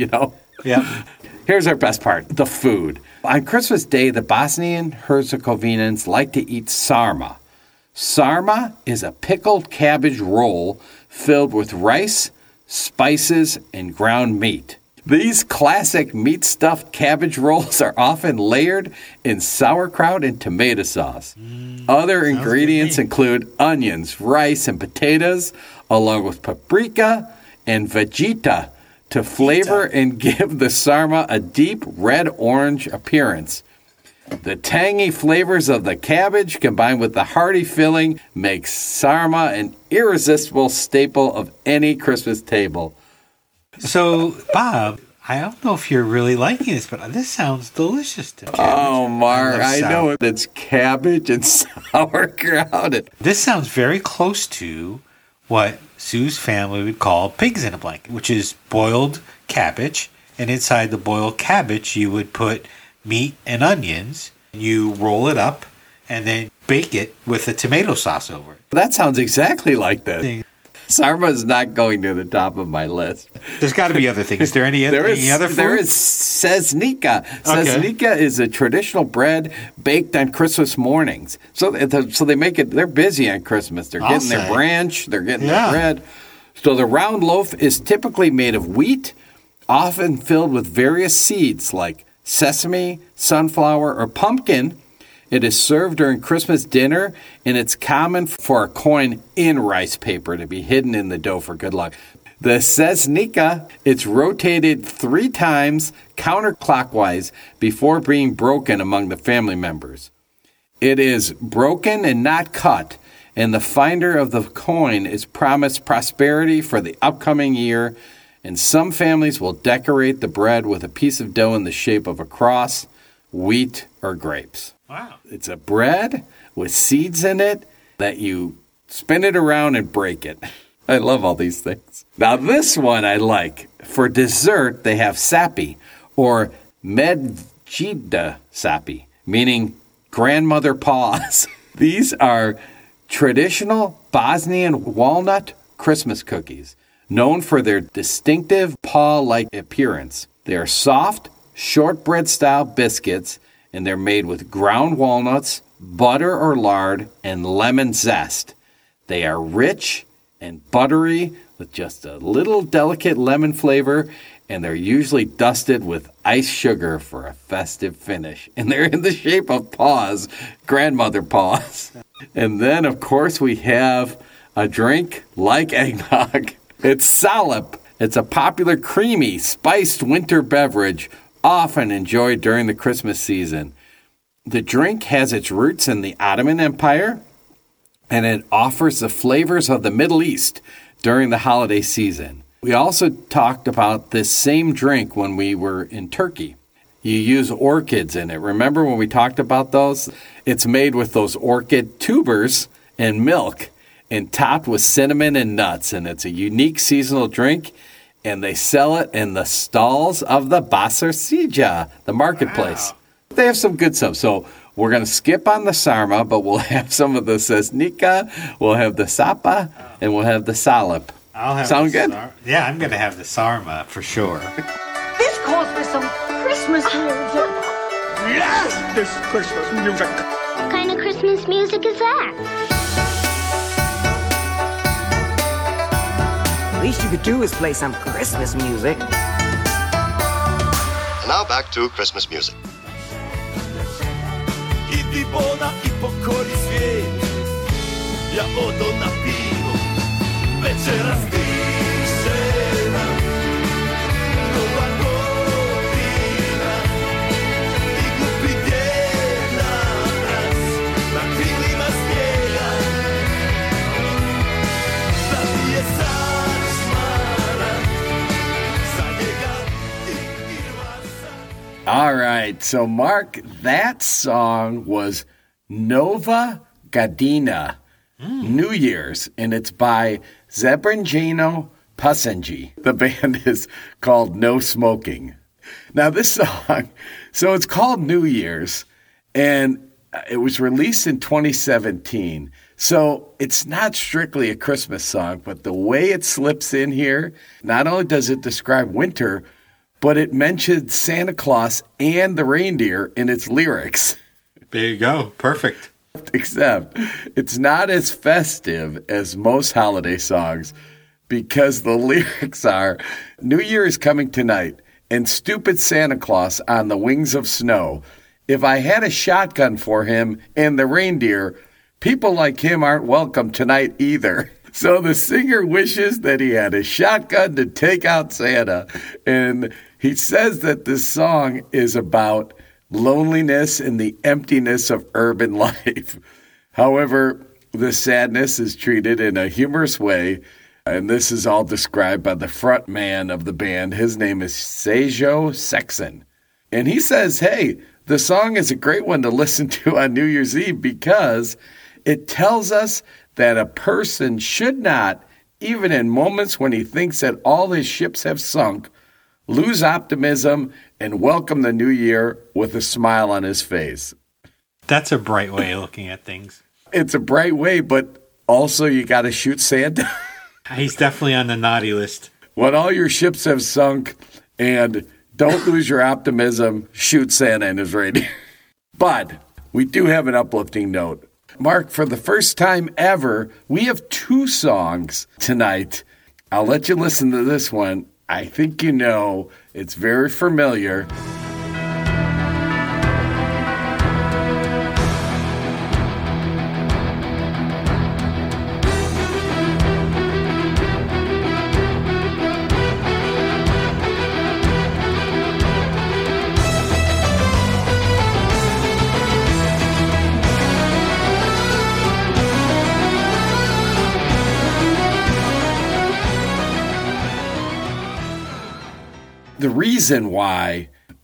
Yeah. Here's our best part, the food. On Christmas Day, the Bosnian Herzegovinans like to eat sarma. Sarma is a pickled cabbage roll filled with rice, spices, and ground meat. These classic meat-stuffed cabbage rolls are often layered in sauerkraut and tomato sauce. Other ingredients include onions, rice, and potatoes, along with paprika and vegeta to flavor and give the sarma a deep red-orange appearance. The tangy flavors of the cabbage combined with the hearty filling makes sarma an irresistible staple of any Christmas table. So, Bob, I don't know if you're really liking this, but this sounds delicious to me. Oh, Mark, I know it. It's cabbage and sauerkraut. This sounds very close to what Sue's family would call pigs in a blanket, which is boiled cabbage. And inside the boiled cabbage, you would put meat and onions. You roll it up and then bake it with a tomato sauce over it. That sounds exactly like this. Sarma is not going to the top of my list. There's got to be other things. Is there any other food? There is seznica. Seznica is a traditional bread baked on Christmas mornings. So they make it, they're busy on Christmas. They're getting their branch, they're getting their bread. So the round loaf is typically made of wheat, often filled with various seeds like sesame, sunflower, or pumpkin. It is served during Christmas dinner, and it's common for a coin in rice paper to be hidden in the dough for good luck. The seznica, it's rotated 3 times counterclockwise before being broken among the family members. It is broken and not cut, and the finder of the coin is promised prosperity for the upcoming year, and some families will decorate the bread with a piece of dough in the shape of a cross. wheat, or grapes. Wow. It's a bread with seeds in it that you spin it around and break it. I love all these things. Now this one I like. For dessert, they have sapi, or medjida sapi, meaning grandmother paws. These are traditional Bosnian walnut Christmas cookies, known for their distinctive paw-like appearance. They are soft, shortbread-style biscuits, and they're made with ground walnuts, butter or lard, and lemon zest. They are rich and buttery with just a little delicate lemon flavor, and they're usually dusted with ice sugar for a festive finish. And they're in the shape of paws, grandmother paws. And then, of course, we have a drink like eggnog. It's salep. It's a popular creamy, spiced winter beverage often enjoyed during the Christmas season. The drink has its roots in the Ottoman Empire, and it offers the flavors of the Middle East during the holiday season. We also talked about this same drink when we were in Turkey. You use orchids in it. Remember when we talked about those? It's made with those orchid tubers and milk and topped with cinnamon and nuts. And it's a unique seasonal drink, and they sell it in the stalls of the Basar Sija, the marketplace. Wow. They have some good stuff. So we're going to skip on the sarma, but we'll have some of the sesnika, we'll have the sapa, and we'll have the salep. I'll have Sound good? Yeah, I'm going to have the sarma for sure. This calls for some Christmas music. Yes, this Christmas music. What kind of Christmas music is that? The least you could do is play some Christmas music. And now back to Christmas music. All right, so Mark, that song was Nova Godina, New Year's, and it's by Zebranjano Pasenji. The band is called No Smoking. Now this song, so it's called New Year's, and it was released in 2017. So it's not strictly a Christmas song, but the way it slips in here, not only does it describe winter, but it mentions Santa Claus and the reindeer in its lyrics. There you go. Perfect. Except it's not as festive as most holiday songs because the lyrics are, New Year is coming tonight, and stupid Santa Claus on the wings of snow. If I had a shotgun for him and the reindeer, people like him aren't welcome tonight either. So the singer wishes that he had a shotgun to take out Santa, and he says that this song is about loneliness and the emptiness of urban life. However, the sadness is treated in a humorous way, and this is all described by the front man of the band. His name is Sejo Sexton. And he says, hey, the song is a great one to listen to on New Year's Eve because it tells us that a person should not, even in moments when he thinks that all his ships have sunk, lose optimism and welcome the new year with a smile on his face. That's a bright way of looking at things. It's a bright way, but also you got to shoot Santa. He's definitely on the naughty list. When all your ships have sunk and don't lose your optimism, shoot Santa and his reindeer. But we do have an uplifting note. Mark, for the first time ever, we have two songs tonight. I'll let you listen to this one. I think you know. It's very familiar. The reason why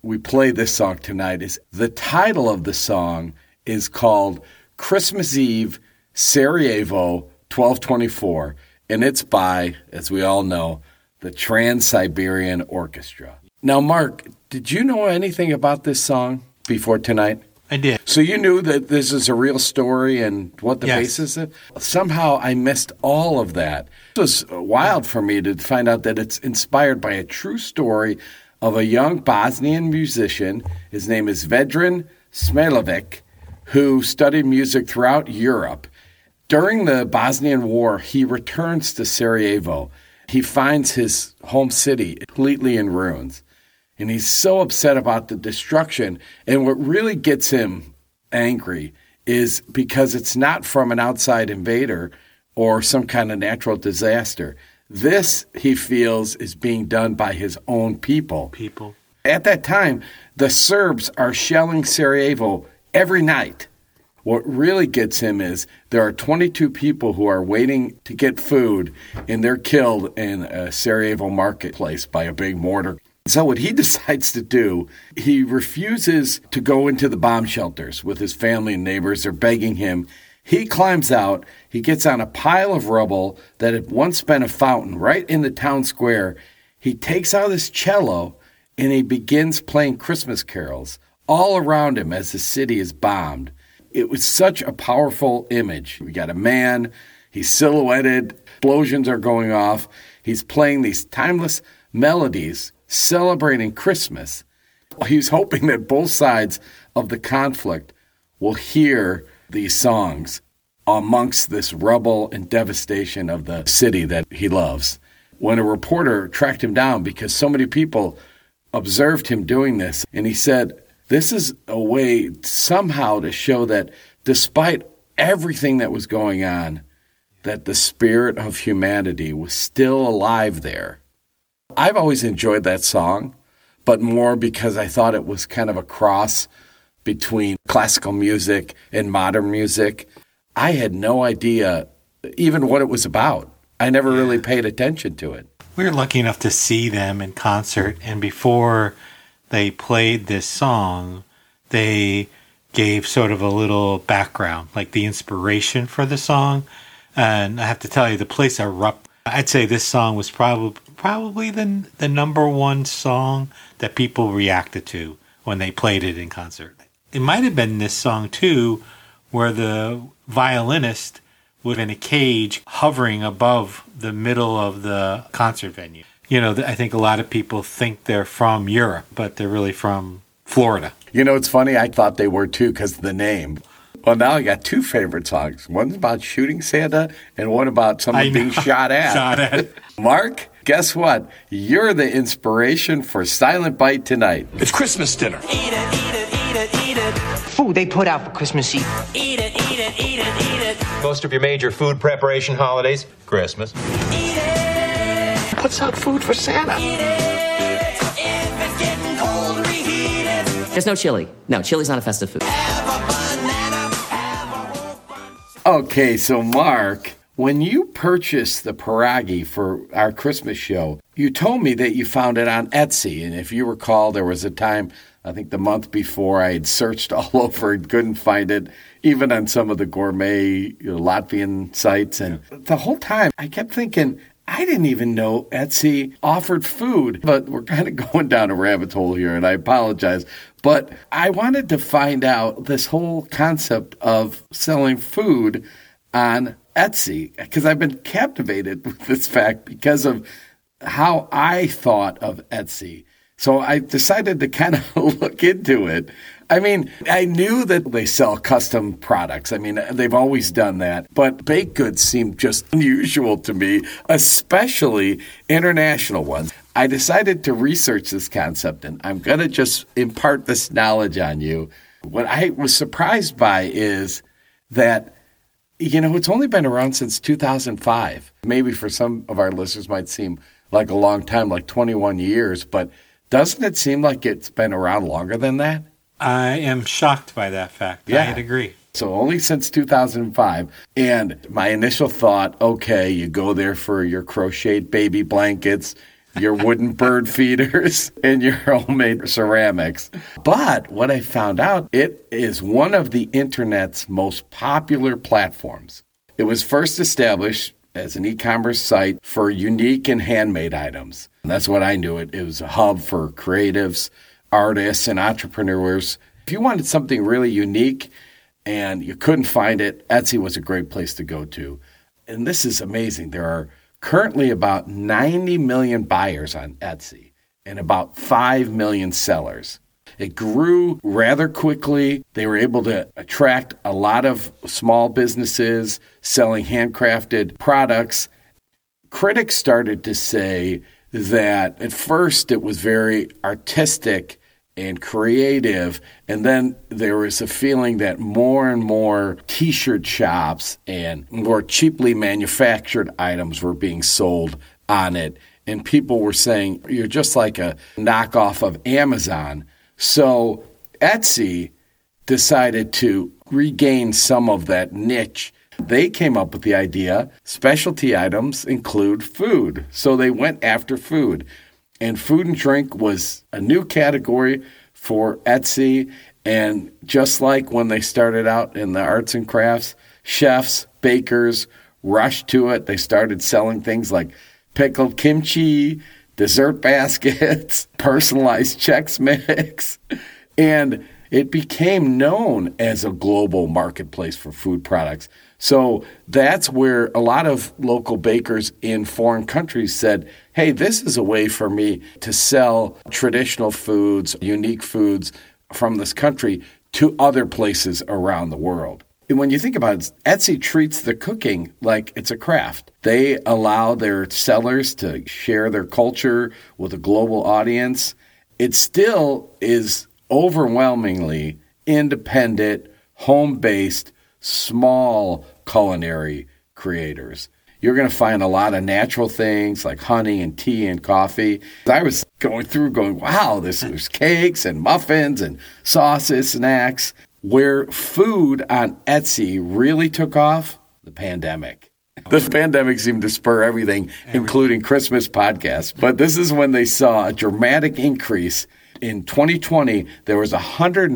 we play this song tonight is the title of the song is called Christmas Eve, Sarajevo, 1224. And it's by, as we all know, the Trans-Siberian Orchestra. Now, Mark, did you know anything about this song before tonight? I did. So you knew that this is a real story and what the basis is? Somehow I missed all of that. It was wild for me to find out that it's inspired by a true story of a young Bosnian musician. His name is Vedran Smailovic, who studied music throughout Europe. During the Bosnian War, he returns to Sarajevo. He finds his home city completely in ruins. And he's so upset about the destruction. And what really gets him angry is because it's not from an outside invader or some kind of natural disaster. This, he feels, is being done by his own people. At that time, the Serbs are shelling Sarajevo every night. What really gets him is there are 22 people who are waiting to get food, and they're killed in a Sarajevo marketplace by a big mortar. So what he decides to do, he refuses to go into the bomb shelters with his family and neighbors. They're begging him. He climbs out. He gets on a pile of rubble that had once been a fountain right in the town square. He takes out his cello, and he begins playing Christmas carols all around him as the city is bombed. It was such a powerful image. We got a man. He's silhouetted. Explosions are going off. He's playing these timeless melodies celebrating Christmas. He's hoping that both sides of the conflict will hear these songs amongst this rubble and devastation of the city that he loves. When a reporter tracked him down because so many people observed him doing this, and he said, this is a way somehow to show that despite everything that was going on, that the spirit of humanity was still alive there. I've always enjoyed that song, but more because I thought it was kind of a cross between classical music and modern music. I had no idea even what it was about. I never really paid attention to it. We were lucky enough to see them in concert, and before they played this song, they gave sort of a little background, like the inspiration for the song. And I have to tell you, the place erupted. I'd say this song was probably the number one song that people reacted to when they played it in concert. It might have been this song, too, where the violinist was in a cage hovering above the middle of the concert venue. You know, I think a lot of people think they're from Europe, but they're really from Florida. You know, it's funny. I thought they were, too, because of the name. Well, now I got two favorite songs. One's about shooting Santa and one about someone being shot at. Mark, guess what? You're the inspiration for Silent Bite tonight. It's Christmas dinner. Eat it, eat it, eat it, eat it. Food they put out for Christmas Eve. Eat it, eat it, eat it, eat it. Most of your major food preparation holidays, Christmas. Eat it. Puts out food for Santa. Eat it. If it's getting cold, reheat it. There's no chili. No, chili's not a festive food. Okay, so Mark, when you purchased the pierogi for our Christmas show, you told me that you found it on Etsy. And if you recall, there was a time, I think the month before, I had searched all over and couldn't find it, even on some of the gourmet Latvian sites. And the whole time, I kept thinking, I didn't even know Etsy offered food. But we're kind of going down a rabbit hole here, and I apologize. But I wanted to find out this whole concept of selling food on Etsy, because I've been captivated with this fact because of how I thought of Etsy. So I decided to kind of look into it. I mean, I knew that they sell custom products. I mean, they've always done that. But baked goods seem just unusual to me, especially international ones. I decided to research this concept, and I'm going to just impart this knowledge on you. What I was surprised by is that, you know, it's only been around since 2005. Maybe for some of our listeners might seem like a long time, like 21 years, but doesn't it seem like it's been around longer than that? I am shocked by that fact. Yeah. I'd agree. So only since 2005. And my initial thought, okay, you go there for your crocheted baby blankets your wooden bird feeders, and your homemade ceramics. But what I found out, it is one of the internet's most popular platforms. It was first established as an e-commerce site for unique and handmade items. And that's what I knew it. It was a hub for creatives, artists, and entrepreneurs. If you wanted something really unique and you couldn't find it, Etsy was a great place to go to. And this is amazing. There are currently about 90 million buyers on Etsy and about 5 million sellers. It grew rather quickly. They were able to attract a lot of small businesses selling handcrafted products. Critics started to say that at first it was very artistic and creative, and then there was a feeling that more and more T-shirt shops and more cheaply manufactured items were being sold on it, and people were saying, you're just like a knockoff of Amazon. So Etsy decided to regain some of that niche. They came up with the idea, specialty items include food, so they went after food. And food and drink was a new category for Etsy. And just like when they started out in the arts and crafts, chefs, bakers rushed to it. They started selling things like pickled kimchi, dessert baskets, personalized Chex Mix. And it became known as a global marketplace for food products. So that's where a lot of local bakers in foreign countries said, hey, this is a way for me to sell traditional foods, unique foods from this country to other places around the world. And when you think about it, Etsy treats the cooking like it's a craft. They allow their sellers to share their culture with a global audience. It still is overwhelmingly independent, home-based, small culinary creators. You're going to find a lot of natural things like honey and tea and coffee. I was going through going, wow, there's cakes and muffins and sauces, snacks. Where food on Etsy really took off, the pandemic. The pandemic seemed to spur everything, including Christmas podcasts. But this is when they saw a dramatic increase. In 2020, there was a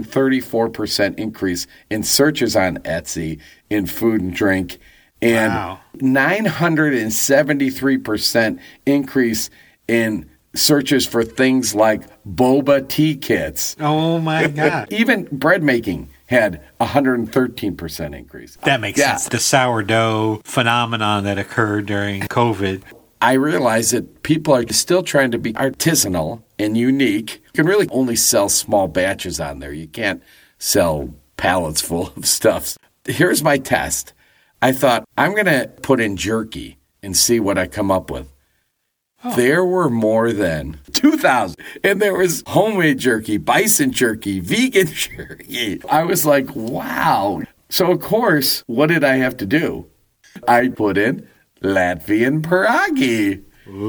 134% increase in searches on Etsy in food and drink, and 973% increase in searches for things like boba tea kits. Oh, my God. Even bread making had 113% increase. That makes sense. The sourdough phenomenon that occurred during COVID. I realize that people are still trying to be artisanal and unique. You can really only sell small batches on there. You can't sell pallets full of stuff. Here's my test. I thought, I'm going to put in jerky and see what I come up with. Oh. There were more than 2,000. And there was homemade jerky, bison jerky, vegan jerky. I was like, wow. So, of course, what did I have to do? I put in Latvian pierogi.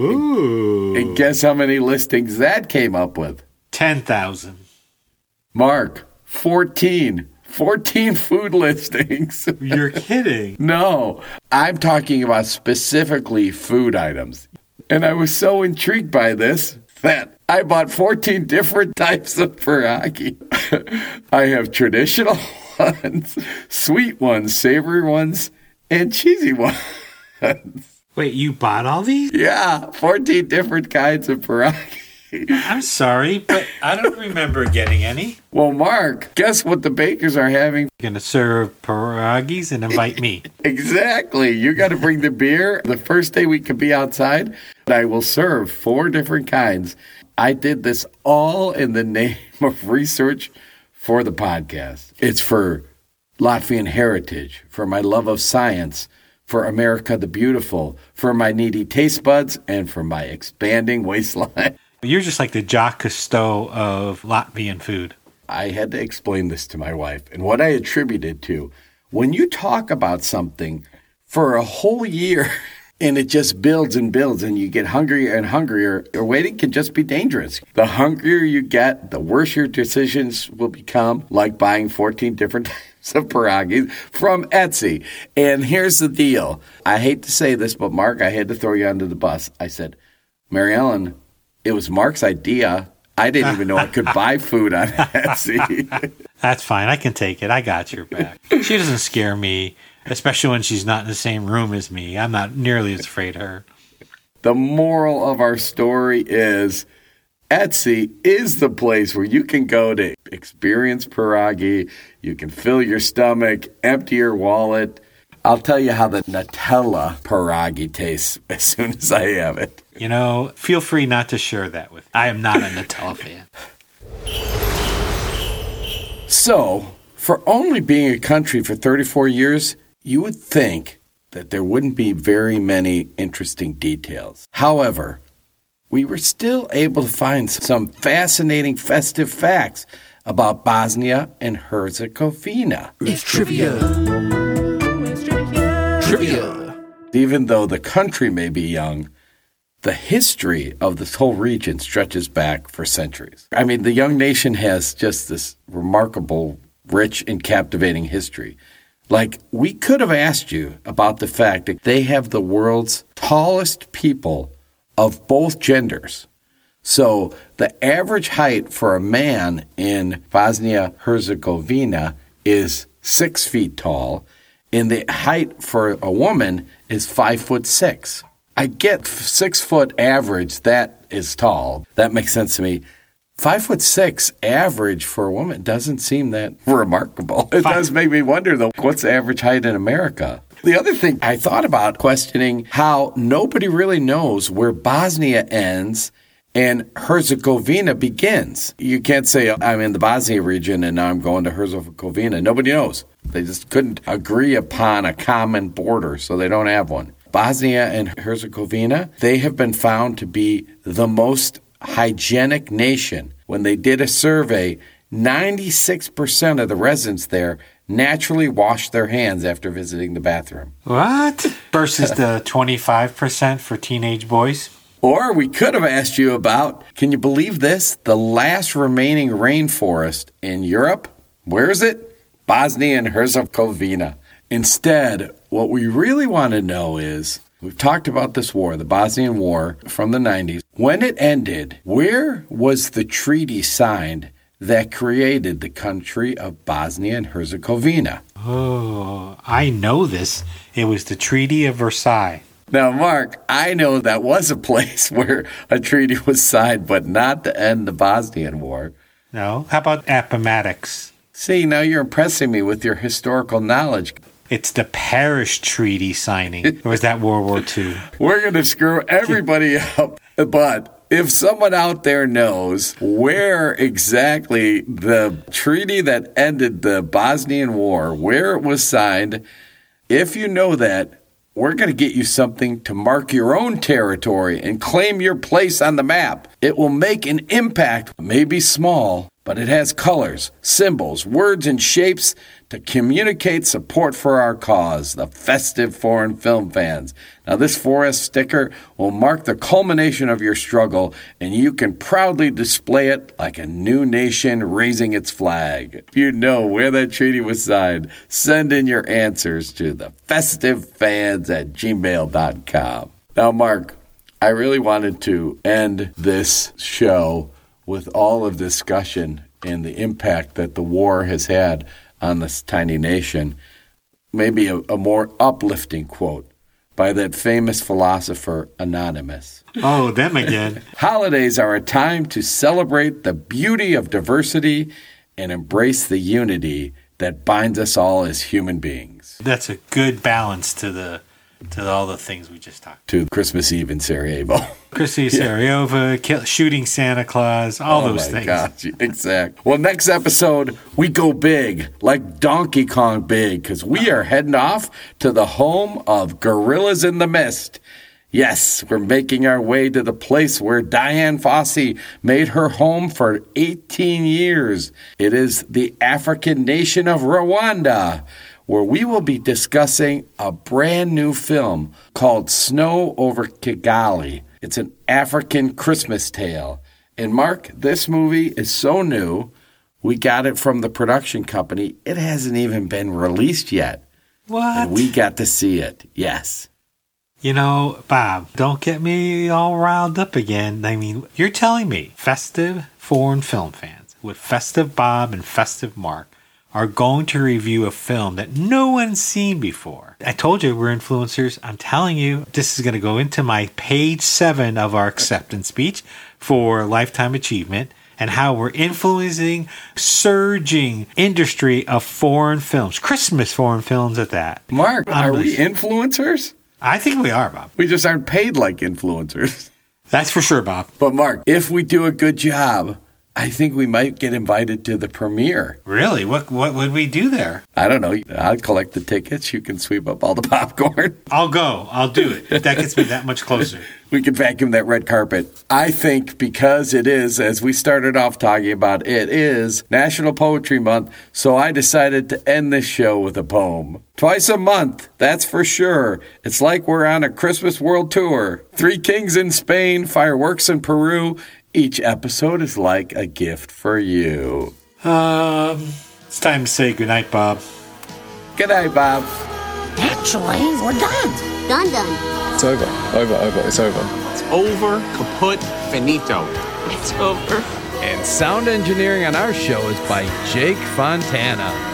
Ooh. And guess how many listings that came up with? 10,000. Mark, 14. 14 food listings. You're kidding. No, I'm talking about specifically food items. And I was so intrigued by this that I bought 14 different types of pierogi. I have traditional ones, sweet ones, savory ones, and cheesy ones. Wait, you bought all these? Yeah, 14 different kinds of pierogi. I'm sorry, but I don't remember getting any. Well, Mark, guess what the bakers are having? You're going to serve pierogies and invite me. Exactly. You got to bring the beer. The first day we can be outside, I will serve 4 different kinds. I did this all in the name of research for the podcast. It's for Latvian heritage, for my love of science, for America the Beautiful, for my needy taste buds, and for my expanding waistline. You're just like the Jacques Cousteau of Latvian food. I had to explain this to my wife, and what I attributed to, when you talk about something for a whole year and it just builds and builds and you get hungrier and hungrier, your waiting can just be dangerous. The hungrier you get, the worse your decisions will become, like buying 14 different types of pierogies from Etsy. And here's the deal. I hate to say this, but Mark, I had to throw you under the bus. I said, Mary Ellen, it was Mark's idea. I didn't even know I could buy food on Etsy. That's fine. I can take it. I got your back. She doesn't scare me, especially when she's not in the same room as me. I'm not nearly as afraid of her. The moral of our story is Etsy is the place where you can go to experience pierogi. You can fill your stomach, empty your wallet. I'll tell you how the Nutella pierogi tastes as soon as I have it. You know, feel free not to share that with me. I am not a Nutella fan. So, for only being a country for 34 years, you would think that there wouldn't be very many interesting details. However, we were still able to find some fascinating festive facts about Bosnia and Herzegovina. It's trivia. Trivia. Even though the country may be young, the history of this whole region stretches back for centuries. I mean, the young nation has just this remarkable, rich, and captivating history. Like, we could have asked you about the fact that they have the world's tallest people of both genders. So the average height for a man in Bosnia-Herzegovina is 6 feet tall, and the height for a woman is 5'6". I get 6 foot average, that is tall. That makes sense to me. 5'6" average for a woman doesn't seem that remarkable. It does make me wonder, though, what's the average height in America? The other thing I thought about questioning how nobody really knows where Bosnia ends and Herzegovina begins. You can't say, I'm in the Bosnia region and now I'm going to Herzegovina. Nobody knows. They just couldn't agree upon a common border, so they don't have one. Bosnia and Herzegovina, they have been found to be the most hygienic nation. When they did a survey, 96% of the residents there naturally wash their hands after visiting the bathroom. What? Versus the 25% for teenage boys? Or we could have asked you about, can you believe this? The last remaining rainforest in Europe, where is it? Bosnia and Herzegovina. Instead, what we really want to know is, we've talked about this war, the Bosnian War from the 90s. When it ended, where was the treaty signed that created the country of Bosnia and Herzegovina? Oh, I know this. It was the Treaty of Versailles. Now, Mark, I know that was a place where a treaty was signed, but not to end the Bosnian War. No? How about Appomattox? See, now you're impressing me with your historical knowledge. It's the Paris Treaty signing. Or was that World War II? We're going to screw everybody up. But if someone out there knows where exactly the treaty that ended the Bosnian War, where it was signed, if you know that, we're going to get you something to mark your own territory and claim your place on the map. It will make an impact, maybe small, but it has colors, symbols, words, and shapes to communicate support for our cause, the festive foreign film fans. Now, this 4S sticker will mark the culmination of your struggle, and you can proudly display it like a new nation raising its flag. If you know where that treaty was signed, send in your answers to thefestivefans@gmail.com. Now, Mark, I really wanted to end this show with all of discussion and the impact that the war has had on this tiny nation, maybe a more uplifting quote by that famous philosopher Anonymous. Oh, them again. Holidays are a time to celebrate the beauty of diversity and embrace the unity that binds us all as human beings. That's a good balance to all the things we just talked about. To Christmas Eve in Sarajevo. Christmas Sarajevo, shooting Santa Claus, all those things. Gosh, exactly. Well, next episode, we go big, like Donkey Kong big, because we are heading off to the home of Gorillas in the Mist. Yes, we're making our way to the place where Dian Fossey made her home for 18 years. It is the African nation of Rwanda, where we will be discussing a brand new film called Snow Over Kigali. It's an African Christmas tale. And Mark, this movie is so new, we got it from the production company. It hasn't even been released yet. What? And we got to see it, yes. You know, Bob, don't get me all riled up again. I mean, you're telling me festive foreign film fans with Festive Bob and Festive Mark are going to review a film that no one's seen before. I told you we're influencers. I'm telling you, this is going to go into my page 7 of our acceptance speech for Lifetime Achievement and how we're influencing surging industry of foreign films, Christmas foreign films at that. Mark, are we influencers? I think we are, Bob. We just aren't paid like influencers. That's for sure, Bob. But Mark, if we do a good job, I think we might get invited to the premiere. Really? What would we do there? I don't know. I'll collect the tickets. You can sweep up all the popcorn. I'll go. I'll do it. That gets me that much closer. We can vacuum that red carpet. I think because it is, as we started off talking about, it is National Poetry Month, so I decided to end this show with a poem. Twice a month, that's for sure. It's like we're on a Christmas world tour. 3 kings in Spain, fireworks in Peru. Each episode is like a gift for you. It's time to say goodnight, Bob. Good night, Bob. Actually, we're done. Done. It's over. It's over. It's over. Kaput. Finito. It's over. And sound engineering on our show is by Jake Fontana.